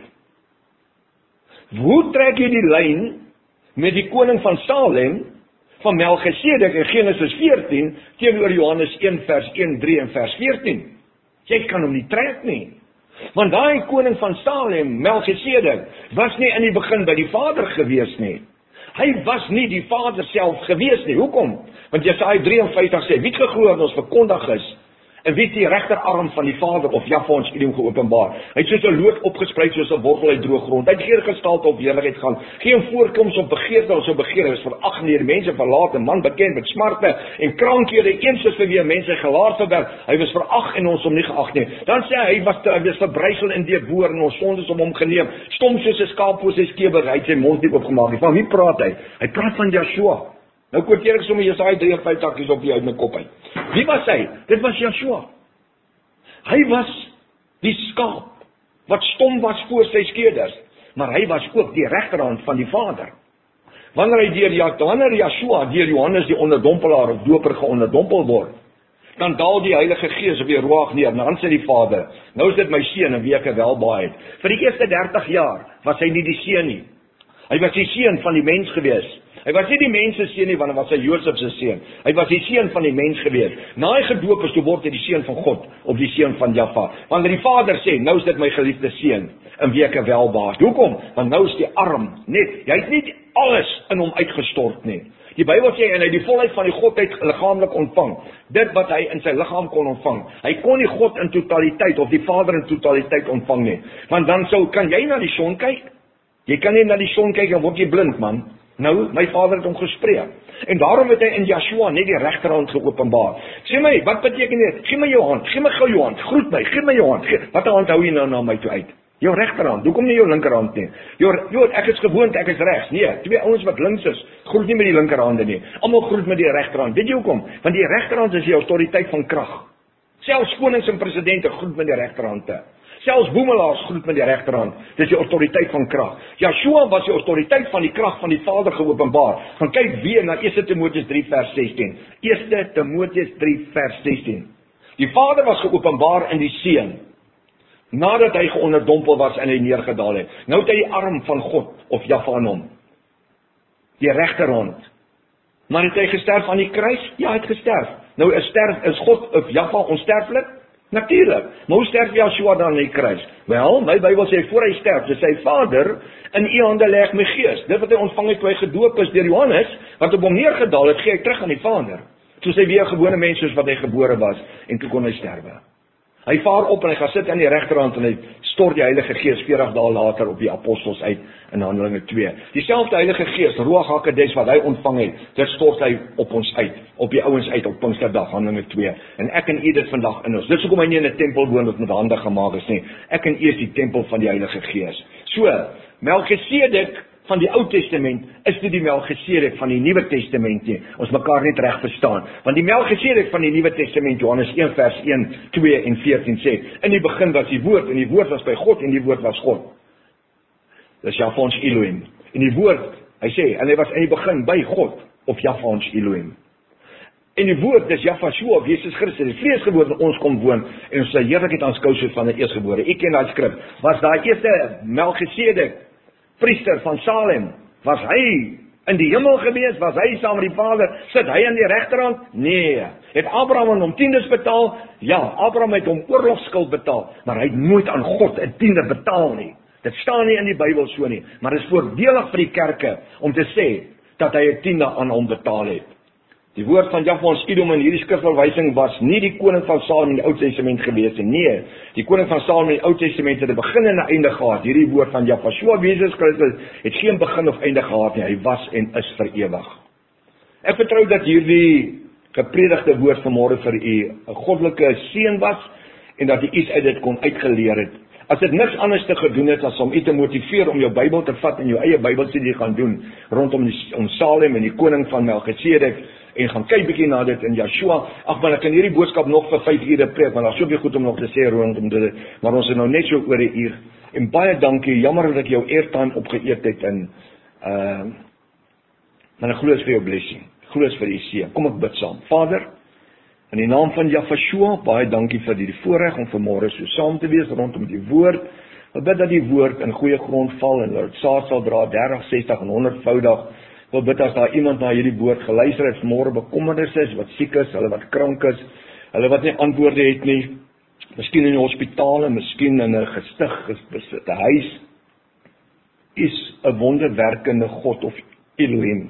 Speaker 1: Hoe trek jy die lyn met die koning van Salem, van Melchisedek in Genesis veertien, teenoor Johannes een vers een, drie en vers veertien? Jy kan hom nie trek nie. Want daai koning van Salem, Melchisedek, was nie in die begin by die Vader gewees nie. Hy was nie die Vader self gewees nie. Hoekom? Want Jesaja drie en vyftig sê, wie het geglo dat ons verkondig is, en wie het die regterarm van die Vader of Jahwe ons Elohim geopenbaar? Hy het soos 'n loot opgesprei soos 'n wortel uit droë grond. Hy het geen gestalte of heerlikheid gaan, geen voorkoms of begeerte of so begeer. Hy was verag deur mense, verlaat, 'n man bekend met smarte en krankhede, eens vir wie mense gelaar verwerp. Hy was verag en ons hom nie geag nie. Dan sê hy, hy was hy was verbrysel en deurboor en ons sondes om hom geneem. Stom soos 'n skaap voor sy skewer, hy het sy mond nie oopgemaak nie. Van wie praat hy? Hy praat van Joshua. Nou quoteer ek sommer Jesaja drie en vyftig op die uit my kop uit. Wie was hy? Dit was Joshua. Hy was die skaap wat stom was voor sy skeerders, maar hy was ook die regterhand van die Vader. Wanneer hy deur wanneer Joshua deur Johannes die onderdompelaar of doper geonderdompel word, dan daal die Heilige Gees op die Ruach neer, dan sê die Vader, nou is dit my seun en wie ek welbaai het. Vir die eerste dertig jaar was hy nie die seun nie. Hy was die seun van die mens gewees. Hy was nie die mens se seun nie, want hy was sy Josef se seun. Hy was die seun van die mens gewees. Na hy gedoop is, toe word hy die seun van God, of die seun van Jahwe. Wanneer die Vader sê, nou is dit my geliefde seun, in wie ek welbaat. Hoekom? Want nou is die arm net, hy het nie alles in hom uitgestort nie. Die Bybel sê, en hy die volheid van die Godheid liggaamlik ontvang, dit wat hy in sy liggaam kon ontvang. Hy kon nie God in totaliteit, of die Vader in totaliteit ontvang nie. Want dan sou, kan jy na die son kyk? Jy kan nie na die son kyk en word jy blind, man. Nou, my Vader het hom gespreek. En daarom het hy in Joshua net die regterhand geopenbaar. Sê my, wat beteken dit? Gee my jou hand, gee my gou jou hand, groet my, gee my jou hand. Gee, wat 'n hand hou jy nou na my toe uit? Jou regterhand, hoekom nie jou linkerhand nie? Jou, jou, ek is gewoond, ek is regs. Nee, twee ouens wat links is, groet nie met die linkerhande nie. Almal groet met die regterhand. Weet jy hoekom? Want die regterhand is die autoriteit van krag. Selfs konings en presidente groet met die regterhande. Selfs boemelaars groet met die regterhand. Dis die autoriteit van krag. Joshua was die autoriteit van die krag van die Vader geopenbaar. Gaan kyk weer na Eerste Timoteus drie vers sestien. Eerste Timoteus drie vers sestien. Die Vader was geopenbaar in die Seun, nadat hy geonderdompel was en hy neergedaal het. Nou het hy die arm van God, of Jahwe aan hom. Die regterhand. Maar het hy gesterf aan die kruis? Ja, hy het gesterf. Nou is sterf, is God of Jaffa onsterflik? Natuurlik. Maar hoe sterf Joshua dan in die kruis? Wel, my Bybel sê voor hy sterf, dis sy Vader, in u hande lê ek my gees. Dit wat hy ontvang het toe hy gedoop is deur Johannes, wat op hom neergedaal het, gee hy terug aan die Vader. Soos hy weer gewone mens soos wat hy gebore was, en toe kon hy sterwe. Hy vaar op en hy gaan sit aan die regterhand en hy stort die Heilige Gees veertig dae later op die apostels uit in Handelinge twee. Dieselfde Heilige Gees, Ruach HaKodesh wat hy ontvang het, dit stort hy op ons uit, op die ouens uit op Pinksterdag, Handelinge twee. En ek en u dit vandag in ons. Dit is hoekom hy nie in 'n tempel woon wat met hande gemaak is nie. Ek en u is die tempel van die Heilige Gees. So, Melchisedek van die Ou Testament is dit die Melchisedek van die Nuwe Testament nie. Ons mekaar net reg verstaan. Want die Melchisedek van die Nuwe Testament, Johannes een vers een, twee en veertien sê, in die begin was die woord, en die woord was by God, en die woord was God. Dis Jahwe ons Elohim. En die woord, hy sê, en hy was in die begin by God, of Jahwe ons Elohim. En die woord, dis Jahwe of Jesus Christus, die vleesgebore in ons kom woon, en ons sy heerlikheid aanskou soos van 'n eersgebore. Ek ken daai skrif. Was daai eerste Melchisedek, priester van Salem, was hy in die hemel gewees, was hy saam met die Vader, sit hy aan die regterhand? Nee. Het Abraham aan hom tiendes betaal? Ja, Abraham het hom oorlogskuld betaal, maar hy het nooit aan God 'n tiende betaal nie. Dit staan nie in die Bybel so nie, maar dit is voordelig vir die kerke om te sê dat hy 'n tiende aan hom betaal het. Die woord van Jahwe ons Elohim in hierdie skrifverwysing was nie die koning van Salem in die Ou Testament gewees nie. Nee, die koning van Salem in die Ou Testament het 'n begin en 'n einde gehad. Hierdie woord van Jahwe, Jesus Christus, het geen begin of einde gehad nie. Hy was en is vir ewig. Ek vertrou dat hierdie gepredigde woord vanmôre vir u 'n goddelike seën was en dat u iets uit dit kon uitgeleer het. As dit niks anders te gedoen het as om u te motiveer om jou Bybel te vat en jou eie Bybelstudie gaan doen rondom die, om Salem en die koning van Melchisedek en gaan kyk bietjie na dit in Joshua. Ag man, ek kan hierdie boodskap nog vir vyf ure preek, want daar's soveel goed om nog te sê rondom dit, maar ons is nou net so oor 'n uur. En baie dankie, jammer dat ek jou airtime opgeëet het en uh maar ek glo dit vir jou blessing. Glo dit vir u seën. Kom ek bid saam. Vader, in die naam van Jahwe, baie dankie vir die voorreg om vanmôre so saam te wees rondom die woord. Ek bid dat die woord in goeie grond val en dat dit saad sal dra dertig, sestig en honderdvoudig. Ek wil bid as daar iemand na hierdie woord geluister het, vanmôre bekommernis is, wat siek is, hulle wat krank is, hulle wat nie antwoorde het nie, miskien in die hospitale, miskien in 'n gestig, 'n huis, is 'n wonderwerkende God of Elohim.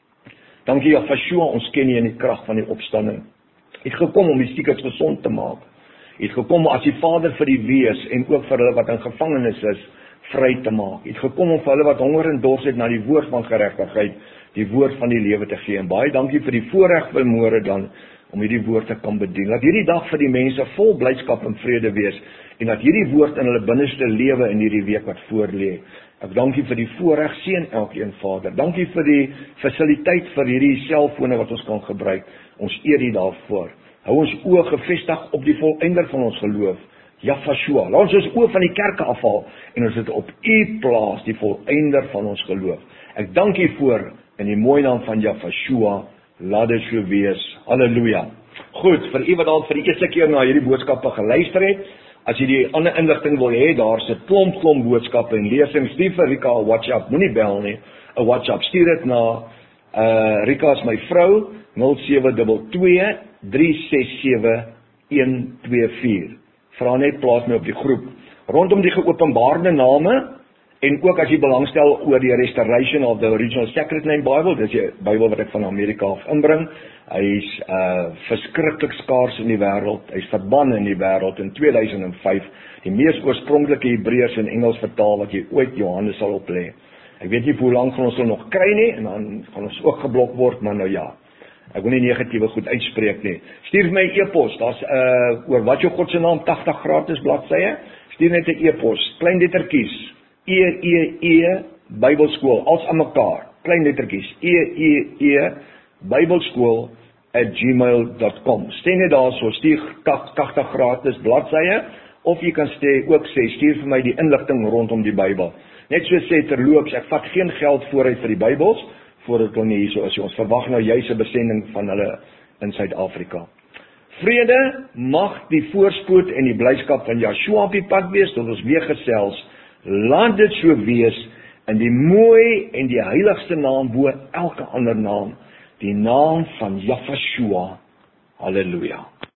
Speaker 1: Dankie Jahwe, ons ken U in die krag van die opstanding. U het gekom om die siekes gesond te maak. U het gekom as die Vader vir die wees en ook vir hulle wat in gevangenis is, vry te maak. U het gekom om vir hulle wat honger en dors het na die woord van geregtigheid, die woord van die lewe te gee. En baie dankie vir die voorreg vanmôre dan om hierdie woord te kan bedien. Laat hierdie dag vir die mense vol blydskap en vrede wees en dat hierdie woord in hulle binneste lewe in hierdie week wat voorlê. Ek dankie vir die voorreg, seën elkeen Vader. Dankie vir die fasiliteit vir hierdie selfone wat ons kan gebruik. Ons eer U daarvoor. Hou ons oë gefestig op die volëinder van ons geloof, Jahwe. Laat ons ons oë van die kerke afhaal en ons dit op U plaas, die volëinder van ons geloof. Ek dank U voor in die mooi naam van Jahwe. Laat dit so wees. Halleluja. Goed, vir u wat al vir die eerste keer na hierdie boodskappe geluister het, as jy die ander inligting wil hê, daar's 'n klomp klomp boodskappe en lesings. Stuur vir Rika 'n WhatsApp, moenie bel nie. 'n WhatsApp, stuur dit na uh Rika is my vrou, nul sewe twee twee, drie ses sewe, een twee vier. Vra net, plaas my op die groep. Rondom die geopenbaarde name, en ook as jy belangstel oor die Restoration of the Original Sacred Name Bible, dis die Bybel wat ek van Amerika af inbring. Hy's uh, verskriklik skaars in die wêreld, hy's verban in die wêreld in twee duisend vyf, die mees oorspronklike Hebreërs en Engels vertaal wat jy ooit Johannes sal oplê. Ek weet nie hoe lank gaan ons hulle nog kry nie, en dan gaan ons ook geblok word, maar nou ja, ek wil nie negatiewe goed uitspreek nie. Stuur my e-pos, daar's uh, oor wat jou God se naam tagtig gratis bladsye, stuur net 'n e-pos, klein lettertjies, E E E Bybelskool, als aan mekaar, klein lettertjies, E E E Bybelskool at gmail dot com. Stuur net daar so, stuur tagtig gratis bladsye, of jy kan stê, ook sê, stuur vir my die inligting rondom die Bybel. Net so sê terloops, ek vat geen geld vooruit vir die Bybels, voordat hulle nie hier so is. Ons verwag nou juis 'n besending van hulle in Suid-Afrika. Vrede, mag die voorspoed en die blydskap van Joshua op die pad wees, tot ons weer gesels. Laat dit so wees in die mooi en die heiligste naam bo elke ander naam, die naam van Jahwe. Halleluja.